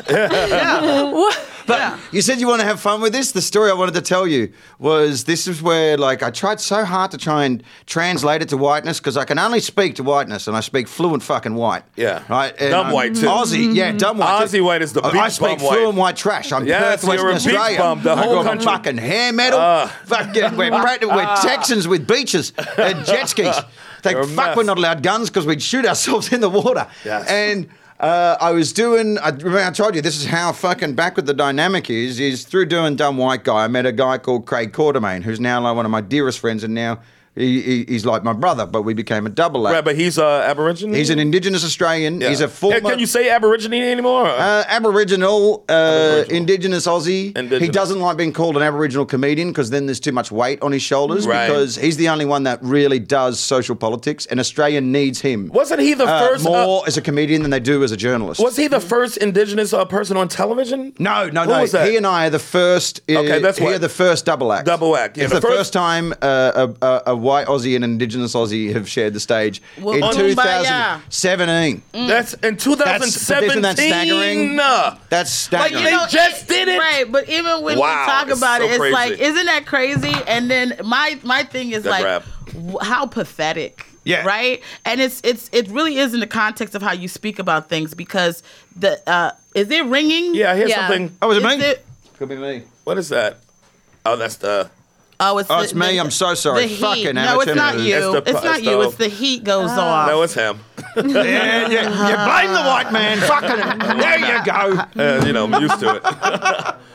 yeah. But you said you want to have fun with this. The story I wanted to tell you was this is where, like, I tried so hard to try and translate it to whiteness because I can only speak to whiteness and I speak fluent fucking white. Yeah. Right? And Dumb I'm white, too. Aussie, yeah, dumb white. Aussie white is the I- beach I speak bum white. fluent white trash. I'm Yes, Perth, you're Western a beach Australia. bum, the I whole grew up country. fucking hair metal. Uh. fucking, we're, brat- we're Texans with beaches and jet skis. Thank You're a fuck mess. we're not allowed guns because we'd shoot ourselves in the water. Yes. And uh, I was doing, I remember I told you, this is how fucking backward the dynamic is, is through doing Dumb White Guy, I met a guy called Craig Quartermain, who's now like one of my dearest friends, and now he, he, he's like my brother, but we became a double act. Right, but he's uh, Aboriginal? He's an Indigenous Australian. Yeah. He's a former... Yeah, can you say Aborigine anymore? Uh, Aboriginal, uh, Aboriginal. Indigenous Aussie. Indigenous. He doesn't like being called an Aboriginal comedian because then there's too much weight on his shoulders Right. because he's the only one that really does social politics and Australia needs him. Wasn't he the uh, first... uh, more as a comedian than they do as a journalist. was he the first Indigenous uh, person on television? No, no, Who no. was that? He and I are the first. Uh, Okay, that's he what- are the first double act. Double act, yeah, It's the the, first- first, time uh, a, a, a white Aussie and an Indigenous Aussie have shared the stage Well, in on two Kumbaya. thousand seventeen. That's in two thousand seventeen. isn't that staggering? Uh, That's Like, staggering. you know, just did it. Right, but even when Wow, we talk it's about so it, it's crazy. like, isn't that crazy? And then my my thing is That like, rap. w- how pathetic. Yeah. Right. And it's it's it really is in the context of how you speak about things because the uh is it ringing? Yeah, here's Yeah. something. oh, was it Is me? it- Could be me. What is that? Oh, that's the... Oh, it's, Oh, the- it's me. the- I'm so sorry. the heat. Fucking no, it's amateur not news. you. It's It's, the- not it's you. the- It's the heat goes off. No, it's him. Yeah, yeah, you blame the white man. Fucking, there you go. Uh, you know, I'm used to it.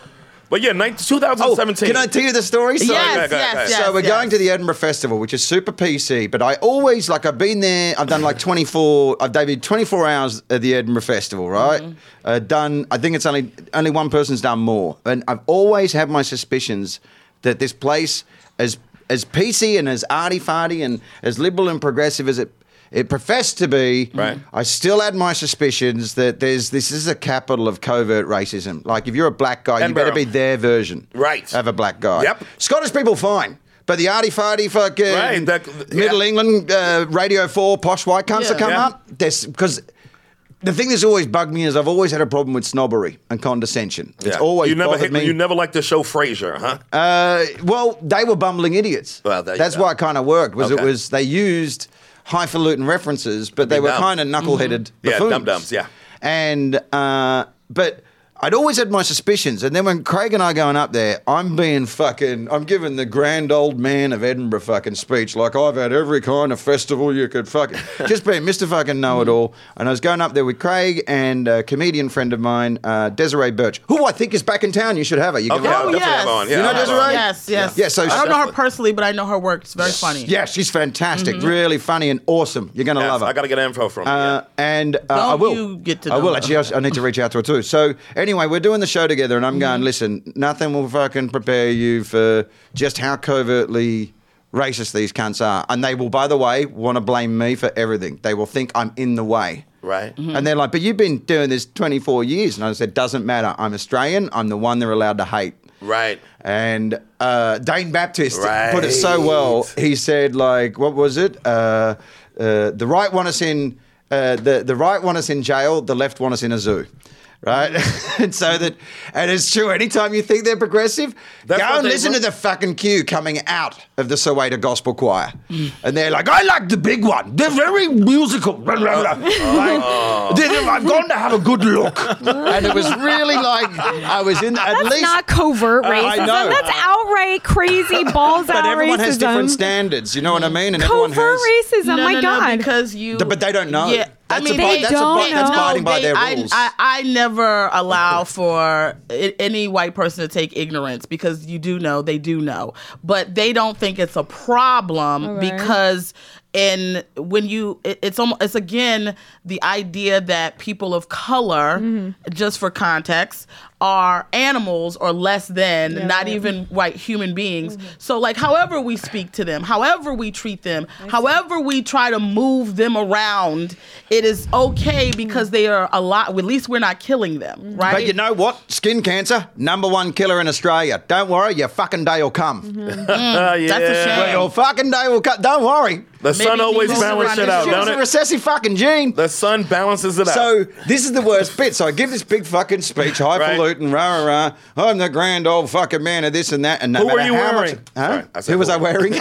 But yeah, twenty seventeen. Oh, can I tell you the story? So, Yes, go ahead, go ahead, yes, go ahead. yes. so we're yes. going to the Edinburgh Festival, which is super P C, but I always, like, I've been there, I've done like twenty-four, I've debuted twenty-four hours at the Edinburgh Festival, right? Mm-hmm. Uh, done, I think it's only, only one person's done more. And I've always had my suspicions that this place, as as P C and as arty-farty and as liberal and progressive as it it professed to be, Right. I still had my suspicions that there's this is a capital of covert racism. Like, if you're a black guy, you better Edinburgh. be their version Right. of a black guy. Yep. Scottish people, fine. But the arty-farty fucking Right, that- Middle yeah. England, uh, Radio four, posh white cunts that Yeah. come Yeah. up, because the thing that's always bugged me is I've always had a problem with snobbery and condescension. It's Yeah. always you never bothered hit, me. You never liked the show Frasier, huh? Uh, well, they were bumbling idiots. Well, there you That's go. why it kind of worked. Was Okay. it was they used highfalutin references, but be they were dumb. kind of knuckleheaded Yeah, buffoons. dum-dums, yeah. And uh, but I'd always had my suspicions, and then when Craig and I going up there, I'm being fucking, I'm giving the grand old man of Edinburgh fucking speech, like I've had every kind of festival you could fucking, just being Mister fucking know-it-all. And I was going up there with Craig and a comedian friend of mine, uh, Desiree Birch, who I think is back in town. You should have her. You Okay, can I'll Oh, definitely yes. have on. Yeah, You know I'll have Desiree? on. Yes, yes. Yeah, so I don't know her definitely- personally, but I know her work. It's very funny. Yeah, she's fantastic. Really funny and awesome. You're going to Yes, love her. I got to get info from you. Uh, and uh, I Don't will. you get to I know will her. actually. I I need to reach out to her too. So anyway, we're doing the show together, and I'm going. Listen, nothing will fucking prepare you for just how covertly racist these cunts are, and they will, by the way, want to blame me for everything. They will think I'm in the way. Right. And they're like, but you've been doing this twenty-four years. And I said, doesn't matter. I'm Australian. I'm the one they're allowed to hate. Right. And uh, Dane Baptist Right. put it so well. He said, like, what was it? Uh, uh, the right want us in, uh, the the right want us in jail. The left want us in a zoo. Right, and so that, and it's true. Anytime you think they're progressive, That's go what and they listen want. to the fucking queue coming out of the Soweto Gospel Choir, and they're like, "I like the big one. They're very musical." Blah, blah, blah. Like, they- they- I've gone to have a good look, and it was really like I was in. At That's least not covert I racism. know. That's outright crazy balls but out everyone racism. has different standards. You know what I mean? And everyone Covert has. racism. No, my no, God. no, because you. But they don't know. Yeah, That's I mean, a, they that's, a, don't that's know. abiding by they- their I, rules. I, I never allow for i- any white person to take ignorance because you do know, they do know. But they don't think it's a problem All right. because in when you it, it's almost it's again the idea that people of color, Mm-hmm. just for context, are animals or less than, Yeah, not right. even white human beings. So like however we speak to them, however we treat them, however we try to move them around, it is okay because they are a lot, at least we're not killing them, right? But you know what? Skin cancer, number one killer in Australia. Don't worry, your fucking day will come. Uh, yeah. That's a shame. Well, your fucking day will come. Don't worry. The sun Maybe always this is balances around it out, this It's don't a it? recessive fucking gene. The sun balances it out. So this is the worst bit. So I give this big fucking speech, highfalutin, rah rah rah. I'm the grand old fucking man of this and that. And no Who were matter you how wearing? Much, huh? Sorry, I said Who was who. I wearing?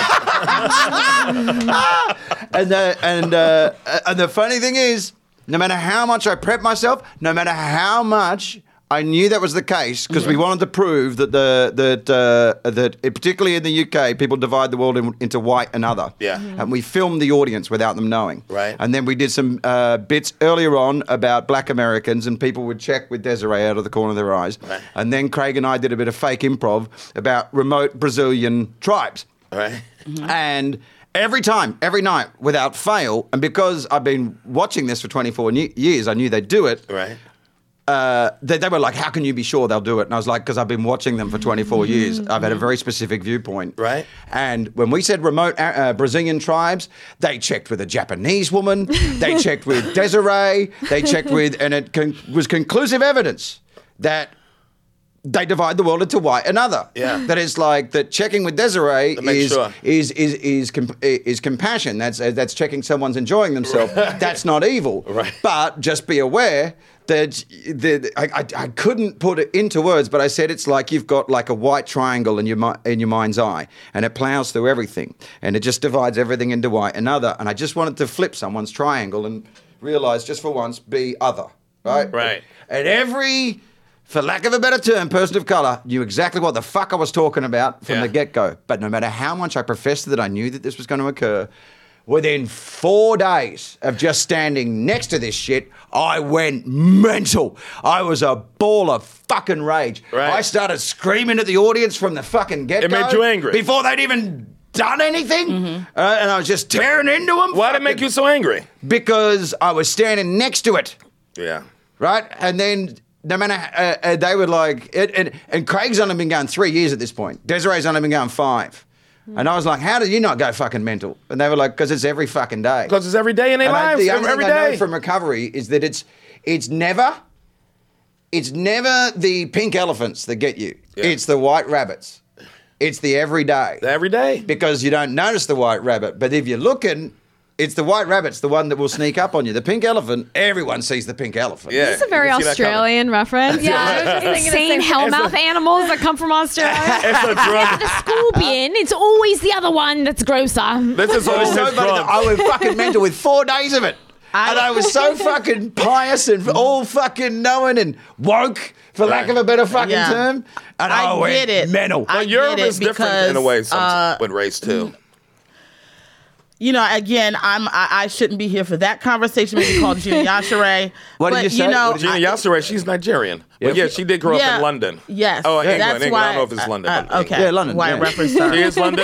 and uh, and uh, and the funny thing is, no matter how much I prepped myself, no matter how much I knew that was the case, because we wanted to prove that the that uh, that it, particularly in the U K, people divide the world in, into white and other. Yeah. Mhm. And we filmed the audience without them knowing. Right. And then we did some uh, bits earlier on about black Americans, and people would check with Desiree out of the corner of their eyes. Right. And then Craig and I did a bit of fake improv about remote Brazilian tribes. Right. And every time, every night, without fail, and because I've been watching this for twenty-four ne- years, I knew they'd do it. Right. Uh, they, they were like, how can you be sure they'll do it? And I was like, because I've been watching them for twenty-four years. I've had a very specific viewpoint. Right. And when we said remote uh, uh, Brazilian tribes, they checked with a Japanese woman. They checked with Desiree. They checked with, and it con- was conclusive evidence that they divide the world into white and other. Yeah. That is like that checking with Desiree To make is, sure. is is is com- is compassion. That's uh, that's checking someone's enjoying themselves. That's not evil. Right. But just be aware that the, I, I, I couldn't put it into words, but I said it's like you've got like a white triangle in your mi- in your mind's eye, and it plows through everything, and it just divides everything into white and other. And I just wanted to flip someone's triangle and realize just for once, be other, right? Right. And every, for lack of a better term, person of colour knew exactly what the fuck I was talking about from Yeah. the get-go. But no matter how much I professed that I knew that this was going to occur, within four days of just standing next to this shit, I went mental. I was a ball of fucking rage. Right. I started screaming at the audience from the fucking get-go. It made you angry. Before they'd even done anything. Mm-hmm. Uh, and I was just tearing into them. Why did it make you so angry? Because I was standing next to it. Yeah. Right? And then no matter, uh, uh, they were like, it, and, and Craig's only been going three years at this point. Desiree's only been going five. And I was like, how did you not go fucking mental? And they were like, because it's every fucking day. Because it's every day in their and lives. I, the every, only every thing I day. know from recovery is that it's it's never, it's never the pink elephants that get you. Yeah. It's the white rabbits. It's the everyday. The everyday. Because you don't notice the white rabbit. But if you're looking, it's the white rabbit's the one that will sneak up on you. The pink elephant, everyone sees the pink elephant. Yeah. This is a very You can see that coming. Australian reference. Yeah, I was just thinking the Insane same thing. hellmouth animals that come from Australia. It's a drug. The scorpion, it's always the other one that's grosser. This is It all was his so funny that drugs. I was fucking mental with four days of it. I- and I was so fucking pious and all fucking knowing and woke, for lack of a better fucking Yeah. term. And I, I went get it. mental. I But Europe get it is different in a way some, uh, with race, too. You know, again, I'm I, I shouldn't be here for that conversation. Maybe called Gina Yashere. What did but, you say? know, What did Gina I- Yasure, she's Nigerian. But yeah, she did grow Yeah. up in London. Yes. Oh, Yeah. England, That's England. why, I don't know if it's London. uh, but okay. Yeah, London, Why yeah. I referenced her. She is London?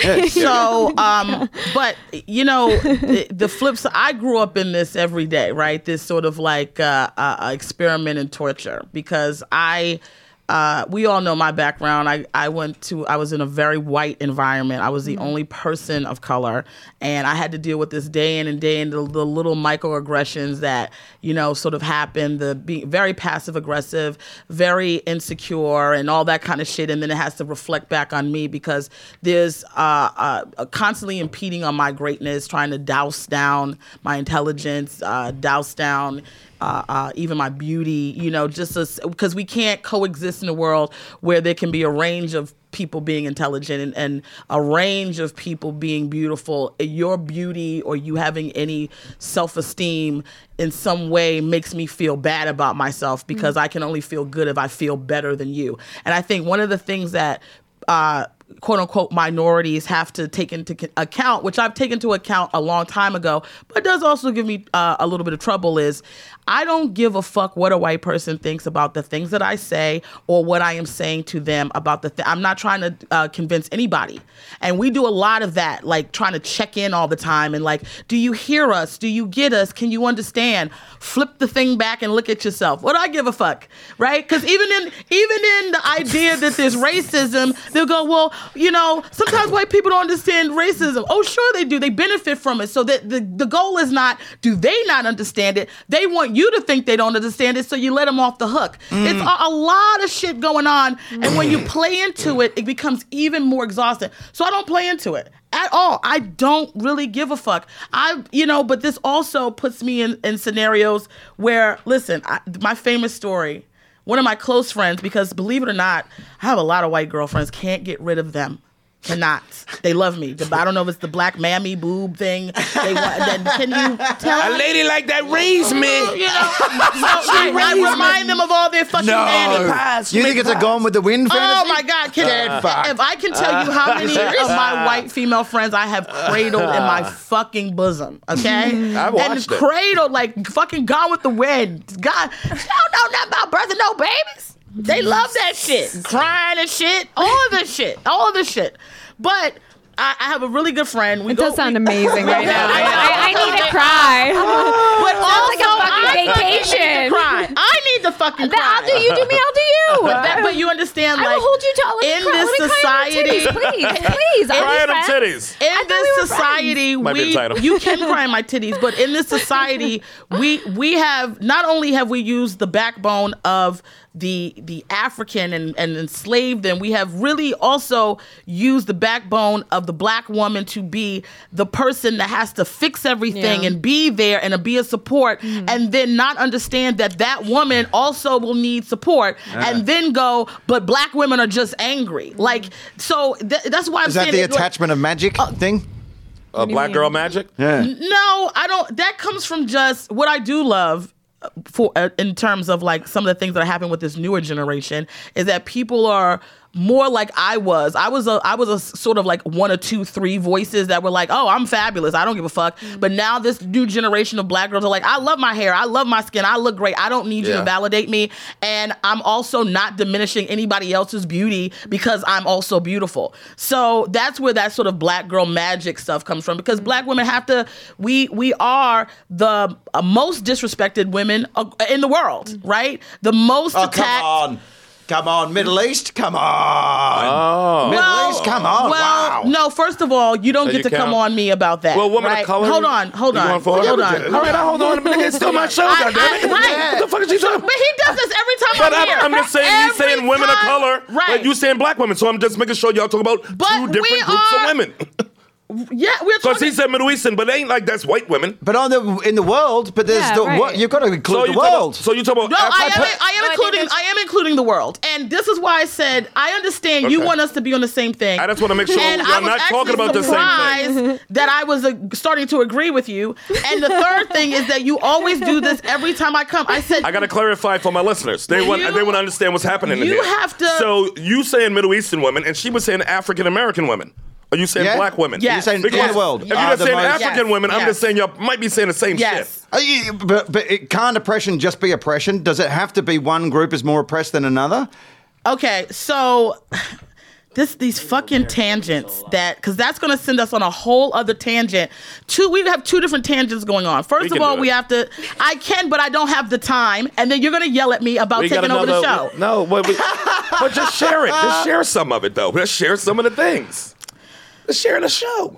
So, um, but you know, the, the flip side, I grew up in this every day, right? This sort of like uh, uh, experiment in torture because I. Uh, we all know my background. I, I went to, I was in a very white environment. I was the only person of color. And I had to deal with this day in and day in, the, the little microaggressions that, you know, sort of happen, the being very passive aggressive, very insecure and all that kind of shit. And then it has to reflect back on me because there's uh, uh, constantly impeding on my greatness, trying to douse down my intelligence, uh, douse down Uh, uh, even my beauty, you know, just because we can't coexist in a world where there can be a range of people being intelligent and, and a range of people being beautiful. Your beauty or you having any self-esteem in some way makes me feel bad about myself because I can only feel good if I feel better than you. And I think one of the things that uh, quote unquote minorities have to take into account, which I've taken into account a long time ago, but does also give me uh, a little bit of trouble is I don't give a fuck what a white person thinks about the things that I say or what I am saying to them about the thing. I'm not trying to uh, convince anybody. And we do a lot of that, like trying to check in all the time and like, do you hear us? Do you get us? Can you understand? Flip the thing back and look at yourself. What do I give a fuck? Right? Because even in even in the idea that there's racism, they'll go, well, you know, sometimes white people don't understand racism. Oh, sure they do. They benefit from it. So that the, the goal is not, do they not understand it? They want you to think they don't understand it, so you let them off the hook. Mm. It's a, a lot of shit going on, and when you play into it, it becomes even more exhausting. So I don't play into it at all. I don't really give a fuck. I, you know, but this also puts me in, in scenarios where, listen, I, my famous story, one of my close friends, because believe it or not, I have a lot of white girlfriends, can't get rid of them. Cannot. They love me. I don't know if it's the black mammy boob thing. They want, then, can you tell A lady like that raised me. You know, so I, I remind them of all their fucking No. nannies. You think it's a Gone with the Wind fantasy? Oh my God! Can, Dead fuck. if I can tell you how many of my white female friends I have cradled in my fucking bosom, okay? I've and watched it. cradled like fucking Gone with the Wind. God, they don't know nothing about birthing no babies. They love that shit, crying and shit, all of this shit, all of this shit. But I, I have a really good friend. We It go, does sound we, amazing right now. I, I, I need to cry. But also, like a fucking I fucking vacation. need to cry. I need to fucking cry. I'll do you, do me, I'll do you. But, that, but you understand, I like, will hold you to. Let me in cry. this Let me cry on your society, titties, please, please. I'll Cry be at them friends. titties. in I thought this we were society, Might be we the title. you can cry in my titties, but in this society, we we have not only have we used the backbone of the the African and, and enslaved them, we have really also used the backbone of the black woman to be the person that has to fix everything Yeah. and be there and to be a support, and then not understand that that woman also will need support, and then go, but black women are just angry. Like, so th- that's why I'm Is that saying the it- like- attachment of magic thing? Uh, black girl magic? Yeah. No, I don't. That comes from just what I do love uh, for uh, in terms of like some of the things that are happening with this newer generation is that people are more like I was. I was a I was a sort of like one or two, three voices that were like, oh, I'm fabulous. I don't give a fuck. Mm-hmm. But now this new generation of black girls are like, I love my hair. I love my skin. I look great. I don't need yeah. you to validate me. And I'm also not diminishing anybody else's beauty because I'm also beautiful. So that's where that sort of black girl magic stuff comes from, because black women have to, we we are the uh, most disrespected women uh, in the world, mm-hmm. right? The most oh, attacked. Come on. Come on, Middle East, come on. Oh. Middle well, East, come on. Well, wow. no, first of all, you don't so get you to count. come on me about that. Well, woman right? of color. Hold on, hold on. Hold on. Hold on. Hold All right, hold on. It's still my show, goddammit. Right. What the fuck is she talking about? But he does this every time But I'm I'm, here. I'm just saying, he's Every saying women of time- color, right. but you saying black women. So I'm just making sure y'all talk about But two different we groups are- of women. Yeah, we're Because talking. he said Middle Eastern, but it ain't like that's white women. But on the in the world, but there's Yeah, the right. what you've got to include So the you talk world. about, so you talk about No, I am. Africa? I am No, I think including. it's- I am including the world, and this is why I said I understand you Okay. want us to be on the same thing. I just want to make sure and y'all I was not actually talking about the same thing. surprised that I was uh, starting to agree with you. And the third thing is that you always do this every time I come. I said I got to clarify for my listeners. They want You- they want to understand what's happening in you here. have to- So you saying Middle Eastern women, and she was saying African American women. Are you saying Yeah? black women? Yes. You're saying Because in the world. if you're are not the saying most- African Yes. women, I'm Yes. just saying you might be saying the same yes. shit. Uh, yeah, but but it, can't oppression just be oppression? Does it have to be one group is more oppressed than another? Okay, so this these fucking tangents that because that's going to send us on a whole other tangent. Two, we have two different tangents going on. First We of can all, do we it. have to. I can, but I don't have the time, and then you're going to yell at me about We got taking over the show. we- no, but, we, but just share it. Just share some of it, though. Just share some of the things. Just share the show.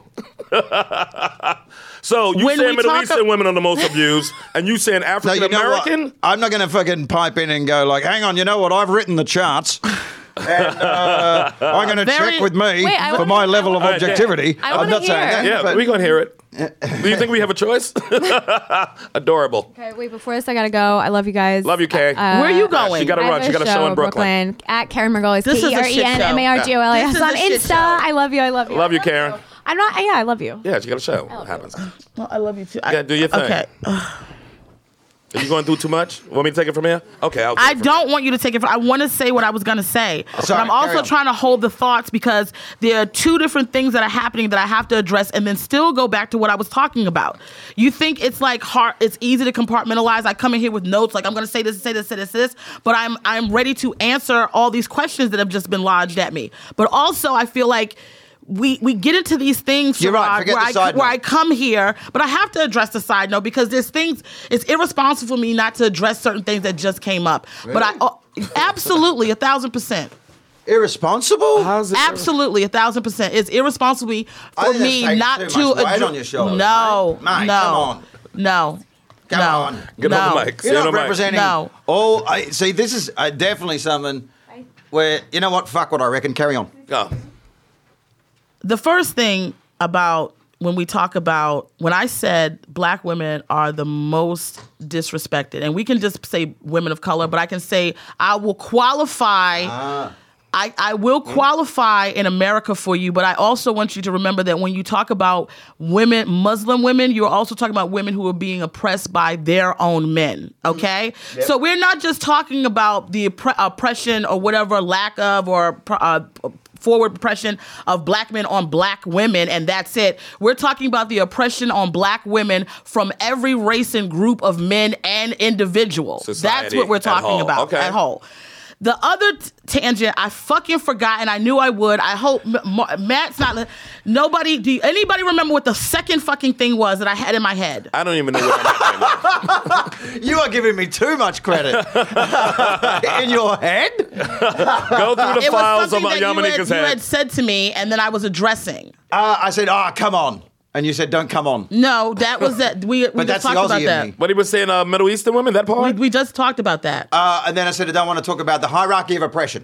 So you When saying we Middle talk Eastern ab- women are the most abused, and you saying No, African you know what? American? I'm not going to fucking pipe in and go like, hang on, you know what? I've written the charts. And uh, I'm going to Very- check with me Wait, I for wanna- my I level of wanna- objectivity. I I'm wanna not saying hear. that. Yeah, but we gonna hear it. Do you think we have a choice? Adorable. Okay, wait, before this, I gotta go. I love you guys. Love you, Kay. Uh, Where are you Yeah, going? she got to I run. have She got a show in Brooklyn. At Karen Margolis. This is a K E R shit E N M A R G O L A S show. on This is a shit Insta. show. I love you. I love you. Love you, Karen. I'm not. Yeah, I love you. Yeah, she got a show. It happens. Well, I love you too. You gotta do your thing. Okay. Are you going through too much? Want me to take it from here? Okay, I'll take I it from don't want you to take it. For, I want to say what I was going to say. Sorry, but I'm also carry on. trying to hold the thoughts because there are two different things that are happening that I have to address and then still go back to what I was talking about. You think it's like hard, it's easy to compartmentalize. I come in here with notes like I'm going to say this, say this, say this, say this, but I'm I'm ready to answer all these questions that have just been lodged at me. But also I feel like we we get into these things You're right, Sharad, forget where, the I, side where note. I come here, but I have to address the side note because there's things, it's irresponsible for me not to address certain things that just came up. But I, oh, absolutely, a thousand percent. irresponsible? How's it? Absolutely, a thousand percent. It's irresponsible I for think me that's not taking to too much weight addre- on your shoulders, No, mate. Mate, no, come on. no, Come no, on. Get no. on the mic. Say You're it not on the mic. representing No. all. I, see, this is uh, definitely something where, you know what? Fuck what I reckon. Carry on. Oh. The first thing about when we talk about when I said black women are the most disrespected, and we can just say women of color, but I can say I will qualify. Ah. I, I will qualify in America for you, but I also want you to remember that when you talk about women, Muslim women, you're also talking about women who are being oppressed by their own men, okay? So we're not just talking about the oppre- oppression or whatever lack of or uh, forward oppression of black men on black women, and that's it. We're talking about the oppression on black women from every race and group of men and individuals. Society That's what we're at talking whole. about Okay. at whole. The other t- tangent, I fucking forgot, and I knew I would. I hope M- M- Matt's not. li- Nobody, do you, anybody remember what the second fucking thing was that I had in my head? I don't even know what I'm at right You are giving me too much credit. In your head? now. Go through the It was files of something that you Yamanika's had, you head. had said to me, and then I was addressing. Uh, I said, ah, come on. And you said, don't come on. No, that was that. We, we But just that's the talked about Aussie in that. me. But he was saying uh, Middle Eastern women, that We, part? we just talked about that. Uh, and then I said, I don't want to talk about the hierarchy of oppression.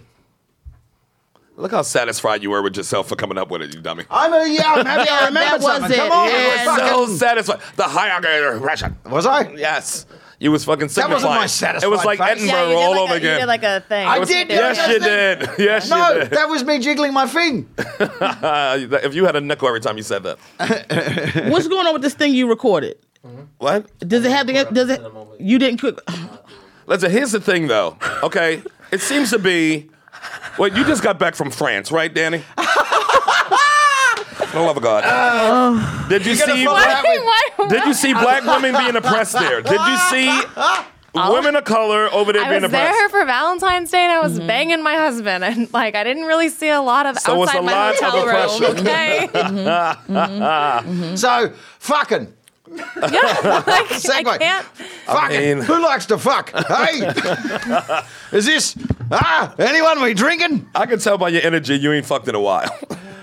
Look how satisfied you were with yourself for coming up with it, you dummy. I'm a, yeah, maybe Yeah, I remember that was something. it. Come on. Yeah. it was So fucking- satisfied. The hierarchy of oppression. Was I? Yes. You was fucking That signifying. wasn't my satisfied It was like face. Edinburgh Yeah, you did all like over a, again. You did like a thing. I It was- did. Yes, Yeah, you yeah. did. Yes, No, you did. that was me jiggling my thing. Uh, if you had a nickel every time you said that. What's going on with this thing you recorded? What? Does it have the? Does it? You didn't cook. Listen, here's the thing, though. Okay, it seems to be Wait, you just got back from France, right, Danny? For the love of God. Uh, Did you, You gotta see follow black, that with- Did you see black women being oppressed there? Did you see women of color over there I being was oppressed? there for Valentine's Day and I was banging my husband, and like I didn't really see a lot of So it's outside a my lot of hotel room. oppression. Okay. So, fucking. yeah, like, I Segue. can't. Fucking. mean- Who likes to fuck? Hey, is this ah anyone we drinking? I can tell by your energy you ain't fucked in a while.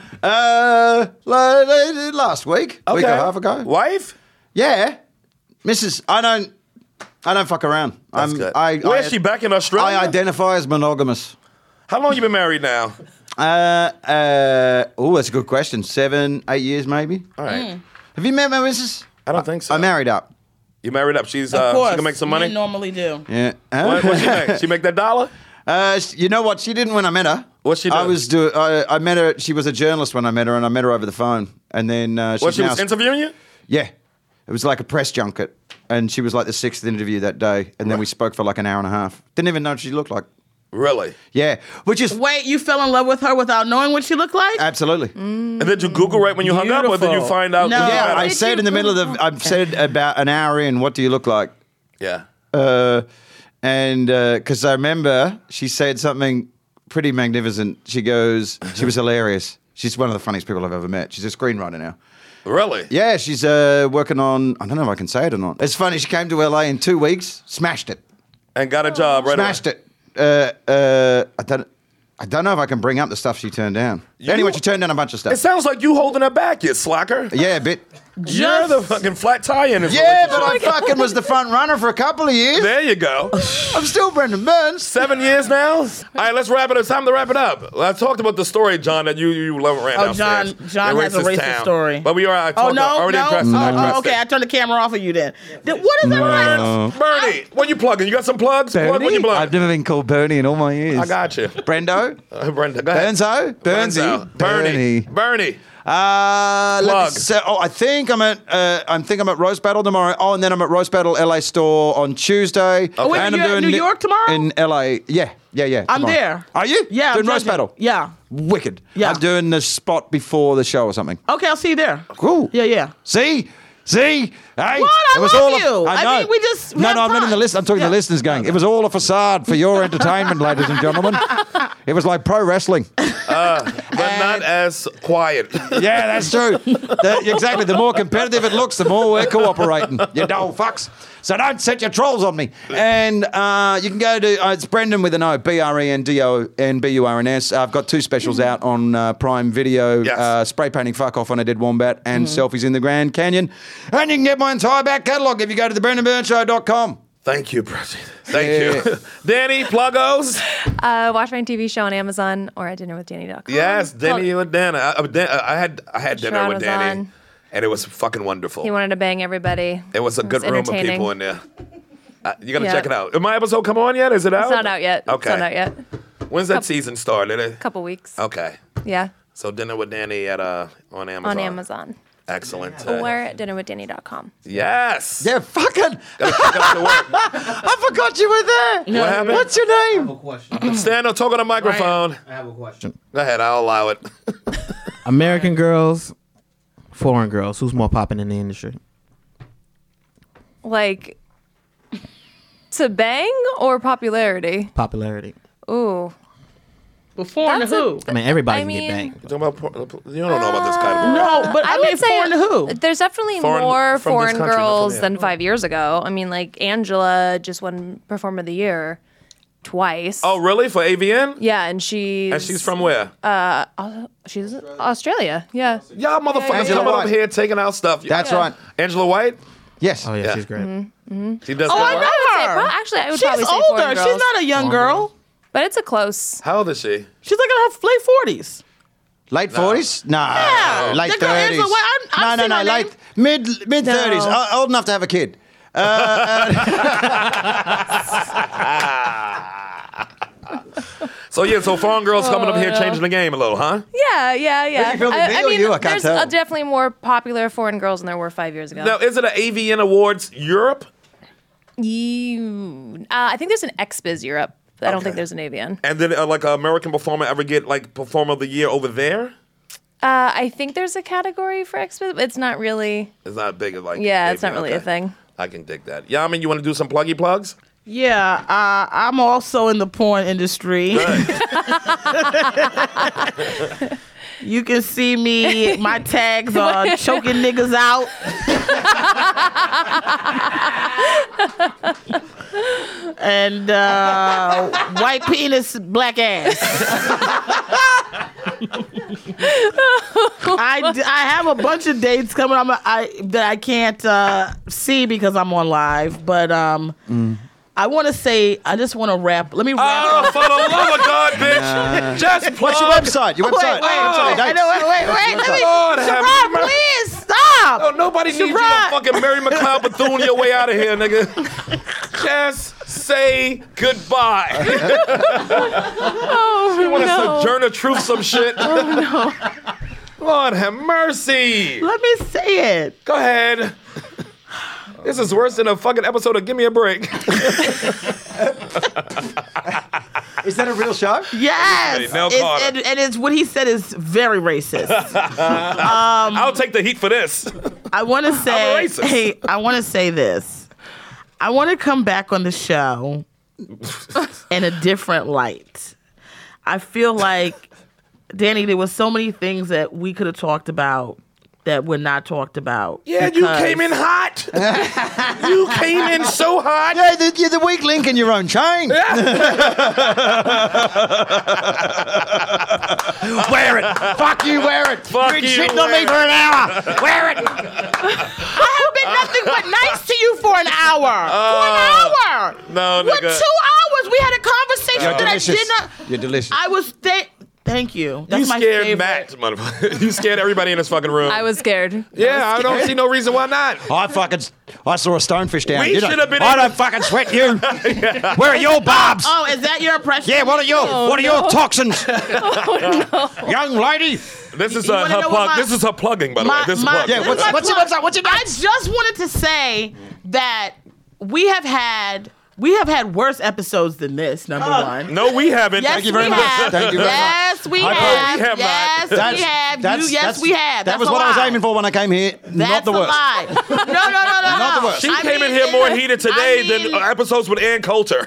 Uh, la- la- last week, week and a half ago. Wife? Yeah, Missus I don't, I don't fuck around. That's I'm, good. I, Where's I, she, back in Australia? I identify as monogamous. How long you been married now? Uh, uh, oh, that's a good question. Seven, eight years maybe. All right. Have you met my missus? I don't think so. I married up. You married up. She's Of uh, course. she can make some money. We normally do. Yeah. Huh? What, what she make? She make that dollar? Uh, sh- you know what? She didn't when I met her. What's she I do? was do. I, I met her. She was a journalist when I met her, and I met her over the phone. And then uh, she's What, she now was interviewing you? Yeah, it was like a press junket, and she was like the sixth interview that day. And then we spoke for like an hour and a half. Didn't even know what she looked like. Really? Yeah, which is Wait, you fell in love with her without knowing what she looked like? absolutely. And did you Google right when you hung up, or did you Beautiful. find out? No. when you Yeah, met her? I Did said you in the middle of the. Google? I've said about an hour in. What do you look like? Yeah. Uh, and because I remember she said something pretty magnificent. She goes, she was hilarious. She's one of the funniest people I've ever met. She's a screenwriter now. Really? Yeah, she's uh, working on. I don't know if I can say it or not. It's funny. She came to L A in two weeks, smashed it, And got a job right smashed away. it. Uh, uh, I don't. I don't know if I can bring up the stuff she turned down. You- anyway, she turned down a bunch of It stuff. sounds like you holding her back, you slacker. Yeah, a bit. You're the fucking flat tire in this Yeah, but I relationship. fucking was the front runner for a couple of years. There you go. I'm still Brendan Burns. Seven years now. All right, let's wrap it up. It's time to wrap it up. I talked about the story, John, that you you love ran Oh, John, downstairs. John The has a racist town. story. But we are. I Oh, talked, no, already no. addressed it. I Oh, addressed oh, okay, it. I turned the camera off of you then. Then what is that? Bernie, what you plugging? You got some plugs? Plug what you plug. I've never been called Bernie in all my years. I got you. Brendo? Uh, Brenda, go ahead. Benzo? Bernsey? Benzo. Bernie. Bernie. Uh, let me Plug. say- oh, I think I'm at. Uh, I think I'm at Roast Battle tomorrow. Oh, and then I'm at Roast Battle L A store on Tuesday. Oh, wait, and you I'm at doing New Ni- York tomorrow? In L A. Yeah, yeah, yeah. I'm tomorrow. there. Are you? Yeah, Doing I'm Roast judging. Battle. Yeah. Wicked. Yeah. I'm doing the spot before the show or something. Okay, I'll see you there. Cool. Yeah, yeah. See? See? Hey, What? I it was love all a- you. I I know. mean, we just No, had no, I'm not in the fun. list. I'm talking Yeah. to the listeners going, it was all a facade for your entertainment, ladies and gentlemen. It was like pro wrestling. But not as quiet. Yeah, that's true. The- exactly. The more competitive it looks, the more we're cooperating. You dull fucks. So don't set your trolls on me. And uh, you can go to, uh, it's Brendan with an O, B R E N D O N B U R N S. I've got two specials out on uh, Prime Video. Yes. Uh, spray painting fuck off on a dead wombat and selfies in the Grand Canyon. And you can get my entire back catalogue if you go to the brendan burns show dot com. Thank you, President. Thank Yeah. you. Danny, pluggos. Uh, watch my T V show on Amazon or at dinner with danny dot com. Yes, Danny with Dana. I, I, Dan- I had I had dinner Sean with was Danny, on. and it was fucking wonderful. He wanted to bang everybody. It was a good room of entertaining. people in there. Uh, you gotta Yeah. check it out. Did my episode come on yet? Is it out? It's not out yet. Okay. It's not out yet. When's that Couple- season start? Did it? Couple weeks. Okay. Yeah. So dinner with Danny at uh on Amazon. On Amazon. Excellent. Uh, Or at dinner with danny dot com. yes. Yeah, fucking. Gotta check it out to work. I forgot you were there. What happened? What's your name? Question. Stand up, talk on the microphone. I have a question. Go ahead, I'll allow it. American girls, foreign girls, who's more popping in the industry? Like, to bang or popularity? Popularity. Ooh. Before and That's who? I mean, everybody I can mean- get banged. You talking about por- you don't know about this category. No, but I, I mean, would say foreign to who? There's definitely Foreign- more from this foreign country, not from girls here. than five years ago. I mean, like Angela just won Performer of the Year twice. Oh, really? For A V N? yeah, and she's And she's from where? uh, she's Australia. Yeah, Y'all motherfuckers Angela coming White. up here taking out stuff. That's Yeah. right. Angela White? Yes. Oh, yeah, Yeah. she's great. She does Oh, good I work? know Say, her. pro- actually, I would She's probably say older. foreign She's girls, not a young girl. but it's a close. How old is she? She's like in her late forties. Late forties? No. Yeah. Late That girl thirties. Angela White, I'm- I've No, no, seen no. her Late name. mid mid thirties. No. Uh, old enough to have a kid. So yeah, so foreign girls coming up here changing the game a little, huh? Yeah, yeah, yeah. you feel, I, me I or mean, you? I can't there's tell. uh, definitely more popular foreign girls than there were five years ago. Now, is it an A V N Awards Europe? You, uh, I think there's an X Biz Europe. I don't think there's an A V N. And then, uh, like, an American performer ever get like Performer of the Year over there? Uh, I think there's a category for expo. It's not really. It's not big as like. Yeah, it's A V N. not really Okay. a thing. I can dig that. Yeah, I mean, you want to do some pluggy plugs? Yeah, uh, I'm also in the porn industry. You can see me. My tags are choking niggas out. And uh, white penis, black ass. I, d- I have a bunch of dates coming up I, that I can't uh, see because I'm on live, but um, mm. I want to say, I just want to wrap. Let me wrap. Oh, up. for the love of God, bitch! Nah. Just plug. What's your website? Your website. Wait, wait, website. wait, wait, wait, wait, wait. Let me, Lord have Sherrod, mercy. please stop. Oh, nobody needs you to Sherrod. fucking Mary McLeod Bethune your way out of here, nigga. Just say goodbye. Oh, You want to no. sojourner truth some shit? Oh, no. Lord have mercy. Let me say it. Go ahead. This is worse than a fucking episode of Give Me a Break. Is that a real show? Yes. Hey, Nell It's- Carter. and, and it's what he said is very racist. um, I'll take the heat for this. I want to say, I'm a racist. hey, I want to say this. I want to come back on the show in a different light. I feel like, Danny, there was so many things that we could have talked about that were not talked about. Yeah, you because- came in hot. You came in so hot. Yeah, the, you're the weak link in your own chain. Wear it. Fuck you, wear it. Fuck You've been you, shitting on wear me it. for an hour. Wear it. I have been nothing but nice to you for an hour. for an hour. No, What, nigga. two hours? We had a conversation You're that delicious. I did not. You're delicious. I was there. Thank you. That's You my scared favorite. Matt, motherfucker. You scared everybody in this fucking room. I was scared. Yeah, I don't see no reason why not. I fucking, I saw a stonefish down. We didn't I? should have been I able- don't fucking sweat you. Where are your barbs? Oh, is that your impression? Yeah, what are your, Oh, what are no. your toxins? Young lady. This is You uh, wanna her know plug. what my- this is her plugging, by the my- way. This is my- plug. Yeah, this what's- is my what's your plug. website? What's your I just wanted to say that we have had we have had worse episodes than this. Number one. No, we haven't. Yes, Thank you we very much. have. Thank you very yes, we I- have. No, we have not. yes, we have. You, yes, we have. That That's was a what I was lie. aiming for when I came here. That's Not the a worst. lie. No, no, no, no, Not no. the worst. She I came mean, in here more uh, heated today I mean, than uh, episodes with Ann Coulter.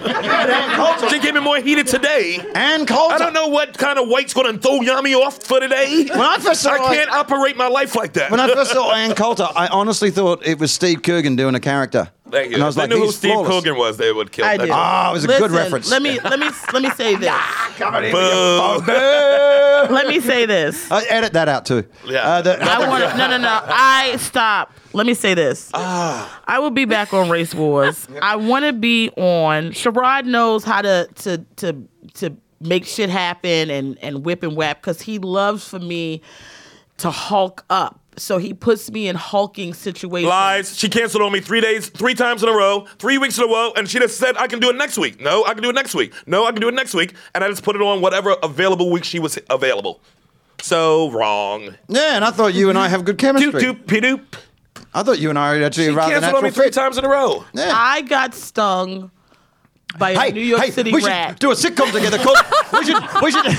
She came in more heated today. And Coulter. I don't know what kind of white's going to throw Yami off for today. When I first saw I can't operate my life like that. When I first saw Ann Coulter, I honestly thought it was Steve Coogan doing a character. Thank you. And I was if like, they knew who he's Steve flawless. Coogan was, they would kill I that. do. Ah, it was a Listen, good reference. Let me let me let me say this. Come on in Boo. with your phone. Let me say this. Uh, edit that out too. Yeah. Uh, the, I want to, no, no, no. I stop. Let me say this. Ah. I will be back on Race Wars. I want to be on. Sherrod knows how to to to to make shit happen and and whip and whap because he loves for me to hulk up. So he puts me in hulking situations. Lies. She canceled on me three days, three times in a row, three weeks in a row, and she just said, I can do it next week. No, I can do it next week. No, I can do it next week. And I just put it on whatever available week she was available. So wrong. yeah, and I thought you and I have good Doop, chemistry. doop, pidoop. I thought you and I were actually She a rather canceled on me natural three fit. times in a row. Yeah. I got stung by a Hey, New York hey, City we rat. should do a sitcom together. Called, we should, we should.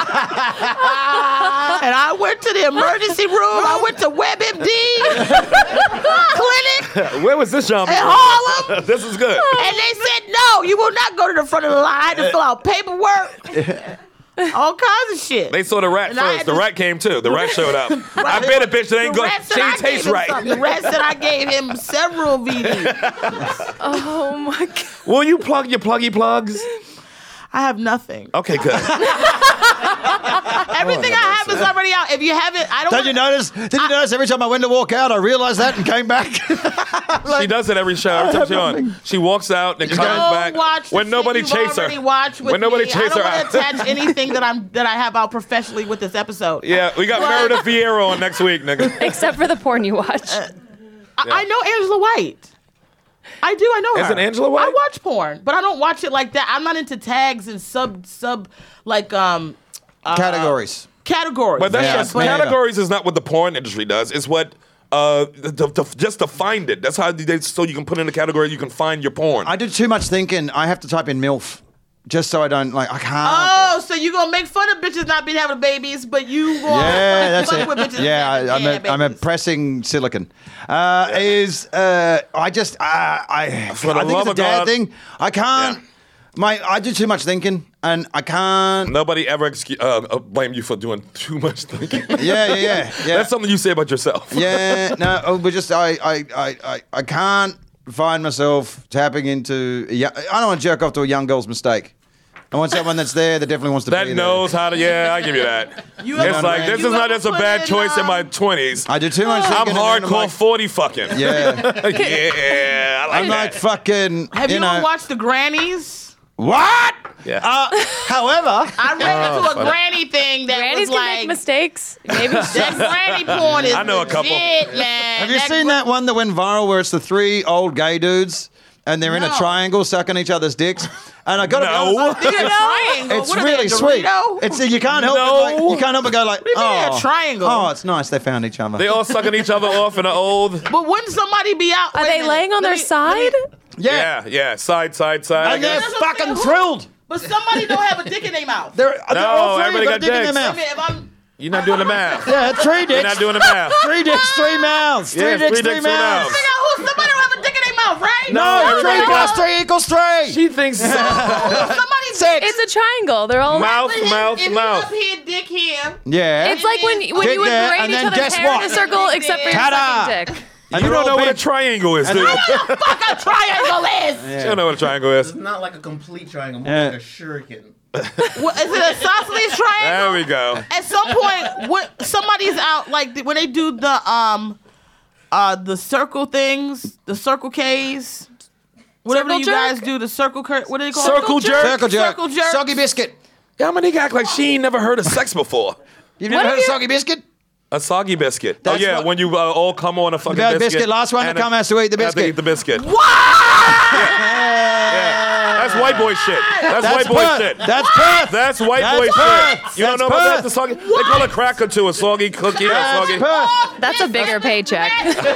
And I went to the emergency room. I went to WebMD clinic Where was this, John? in Harlem. This is good. And they said, no, you will not go to the front of the line. I had to fill out paperwork. All kinds of shit. They saw the rat And I first. had The to- rat came too. The rat showed up. I bet a bitch that ain't The good. rat said She I ain't gave taste him right. something. The rat said I gave him several V Ds. Oh my god. Will you plug your pluggy plugs? I have nothing. Okay, good. Everything I have is already out. If you haven't, I don't. Don't you notice? Did you notice every time I went to walk out, I realized that and came back? She does it every show. Every time she's on, she walks out and comes Don't back watch the when shit nobody you've chases already her. watched with When nobody me. chases I her don't out. want to attach anything that I'm that I have out professionally with this episode. Yeah, we got But- Meredith Vieira on next week, nigga. Except for the porn you watch. I, I know Angela White. I do. I know her. Is it Angela White? I watch porn, but I don't watch it like that. I'm not into tags and sub sub like um uh, Categories. categories. But that's Yeah, just me neither. categories is not what the porn industry does. It's what uh to, to, just to find it. That's how they so you can put in a category. You can find your porn. I do too much thinking. I have to type in MILF. just so I don't like. I can't. Oh, so you gonna make fun of bitches not being having babies, but you gonna Yeah, that's fuck it. with bitches Yeah, I, having I'm, a, babies. I'm a pressing silicon. Uh, is uh, I just uh, I For the I think love it's a of dad God. thing. I can't. Yeah. My I do too much thinking, and I can't. Nobody ever excu- uh, uh, blame you for doing too much thinking. Yeah, yeah, yeah, yeah. That's something you say about yourself. Yeah, no, oh, but just I, I, I, I, I can't find myself tapping into. A young, I don't want to jerk off to a young girl's mistake. I want someone that's there that definitely wants to That be knows how to. Yeah, I give you that. You It's ever- like this you is not ever just a put bad in, choice in um, my twenties. I do too much I'm thinking. and then I'm hardcore like, forty fucking. Yeah, yeah. I like I'm that. like fucking. Have you, know, ever watched the Grannies? what? Yeah. Uh, however, I ran Oh, into a funny. granny thing that Grannies was can like make mistakes. Maybe that granny porn is I know a couple. legit, man. have you seen that one that went viral where it's the three old gay dudes and they're in a No. triangle sucking each other's dicks? And I got to No. be honest, Think of triangle. it's What are really they, a sweet. Dorito? It's you can't help No. but like, you can't help but go like, do you mean, oh, a triangle? Oh, it's nice they found each other. They all sucking each other off in an old. But wouldn't somebody be out? Are wait a they minute. laying on Let their me- side? let me- yeah. Yeah, yeah. Side, side, side. I And they're guess. That's what I'm fucking saying. thrilled. But somebody don't have a dick in their mouth. They're, they're No, all three everybody got got dick in their dicks. I mouth. mean, if I'm You're not doing the math. Yeah, three dicks. You're not doing the math. Three dicks, three mouths. Three Yeah, dicks, three three, dicks, three mouths. mouths. figure out who somebody don't have a dick in their mouth, right? No, everybody three plus got- three equals three. She thinks so. Somebody Six. It's a triangle. They're all. Mouth, If mouth, if mouth. Up here, dick here. Yeah. It's like when when Dick you would there, braid and each then other's guess hair what? in a circle, except for your Ta-da. second dick. And You they're don't all know what a big. triangle is, And dude. they're Fuck a triangle is. You don't know what a triangle is. It's not like a complete triangle, more Yeah. like a shuriken. What, is it a isosceles triangle? There we go. At some point, what somebody's out like when they do the um uh the circle things, the circle K's, whatever Circle you jerk? guys do, the circle cur- what do they call Circle it? jerk? Circle jerk. Circle jerk. Soggy biscuit. Y'all my nigga act like she ain't never heard of sex before. You've never What heard if of you- soggy biscuit? A soggy biscuit. That's oh yeah, what- when you uh, all come on a fucking got a biscuit. biscuit. Last one to and come a- has to eat the have to biscuit. eat the biscuit. Yeah. That's white boy shit. That's, That's white boy Perth. shit. That's Perth. That's white That's boy Perth. shit. You don't That's know about that? Perth. The soggy. They call a cracker to a soggy cookie or That's soggy. Perth. That's a bigger paycheck.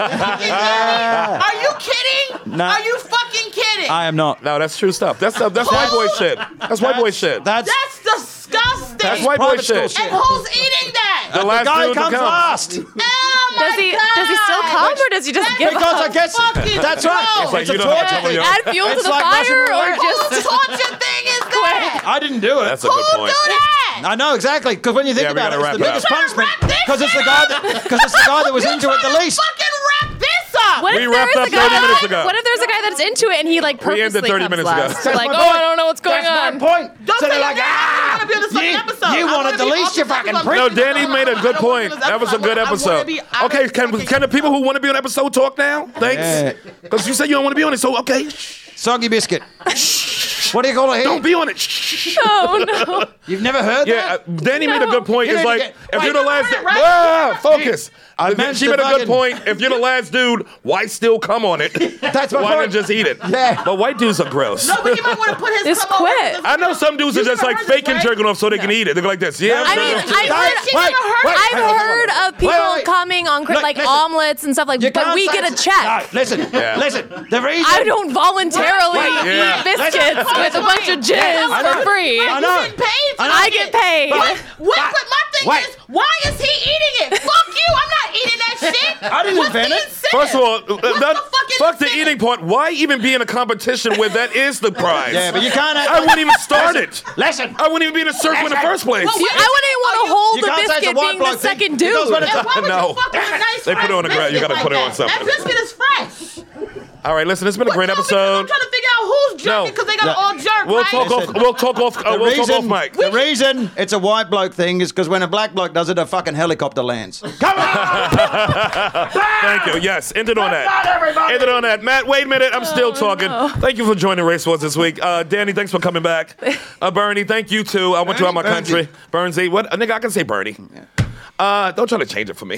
Are you kidding? No. Are you fucking kidding? I am not. No, that's true stuff. That's that's white boy shit. That's white boy shit. That's That's disgusting. That's white boy private school shit. shit. And who's eating that? The the last guy dude to comes come. last. Oh my Does he God. does he still come or does he just give Because I up? guess Fucking that's right. gross. It's like It's a you don't have torture to thing. your- Add fuel It's to the like Russian fire or roulette. just Whose torture thing is that? I didn't do it. That's a Who good do point. that? I know exactly because when you think Yeah, we about it, gotta it's the wrap it biggest up. punishment Wrap this because it's the shit guy up. that because it's the guy that was You into it the trying to least. fucking wrap this up. What We if there wrapped is up a guy? thirty minutes ago. What if there's a guy that's into it and he like We ended purposely thirty comes minutes ago. last? They're That's like, my oh, point. I don't know what's going That's on. my point. Don't So say they're like, like, I ah, want to be on the second you, episode. you I wanted wanna to be least off you the fucking second prick. No, episode. Danny made a good I don't wanna point. be on this That was a episode. good I wanna episode. be out Okay, of can fucking- can the people who want to be on episode talk now? Yeah. Thanks. Because you said you don't want to be on it, so okay. Soggy biscuit. What do you call it here? Don't be on it. Shh. Oh no. You've never heard Yeah, uh, that? Danny made a good point. You It's need to like get- if Wait, you're the you last, heard it, right? ah, focus. I meant She to made a good fucking- point. If you're the last dude, why still come on it? That's my Why not point. just eat it? Yeah. But white dudes are gross. No, but you might want to put his Just cum over quit. his- I know some dudes are You just never like heard this, faking right? jerking off so they can eat it. They're like this. Yeah. I mean, no, no. I've Guys, heard, she wait, never heard wait, I've wait, heard of people wait, wait. coming on cra- Look, like listen. omelets and stuff like. You But can't we say get a it's- check. No, listen, Yeah. listen. The reason I don't voluntarily Wait, yeah. eat biscuits with a bunch of jizz I for know. free. I know. You getting paid for I this get shit. paid. What? What? But- But my thing wait. is, why is he eating it? Fuck you! I'm not eating that shit. I didn't What's invent the it. incentive? First of all, uh, What's that, the fucking fuck the incentive? eating part. Why even be in a competition where that is the prize? Yeah, but you can't. I wouldn't even start it. Listen. I wouldn't even be in a circle in the first place. Well, You- I wouldn't even want to You hold You the can't say it's a biscuit white being the bloke thing, second because dude. when it's And why would No. you fuck with a nice They put it on the fresh ground. You gotta biscuit put it on like that? something. That biscuit is fresh. All right, listen. It's been a great No, because episode. I'm trying to figure out who's No. jerking because they got Look, all jerk, We'll right? talk off. Listen. We'll talk off. Uh, The we'll talk reason, off mic. the reason it's a white bloke thing is because when a black bloke does it, a fucking helicopter lands. Come on! Thank you. Yes, ended on that. Not everybody. Ended on that. Matt, wait a minute. I'm still talking. no. Thank you for joining Race Wars this week. Uh, Danny, thanks for coming back. Uh, Bernie, thank you too. I want you out my Bernie, country. Bernsey. What? Uh, nigga, I can say Bernie. Uh, don't try to change it for me.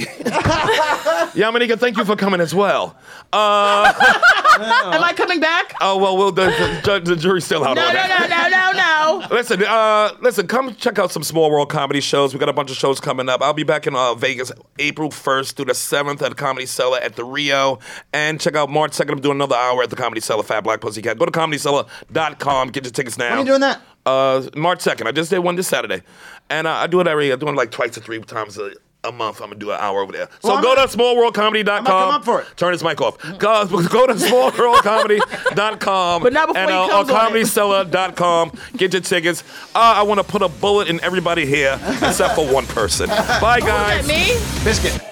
Yamanika, thank you for coming as well. Uh, Am I coming back? oh, well, we'll the, the, the jury's still out No, on no, that. no, no, no, no. Listen, uh, listen, come check out some Small World comedy shows. We got a bunch of shows coming up. I'll be back in uh, Vegas April first through the seventh at the Comedy Cellar at the Rio. And check out March second. I'm doing another hour at the Comedy Cellar, Fat Black Pussycat. Go to comedy cellar dot com. Get your tickets now. When are you doing that? Uh, March second. I just did one this Saturday, and uh, I do it every. I do it like twice or three times a, a month. I'm gonna do an hour over there. So Well, I'm go gonna- to small world comedy dot com. I'm gonna come up for it. Turn his mic off. Go, go to small world comedy dot com But not before and he uh, comes or on it. comedy seller dot com. Get your tickets. Uh, I want to put a bullet in everybody here except for one person. Bye, guys. Is that me? Biscuit.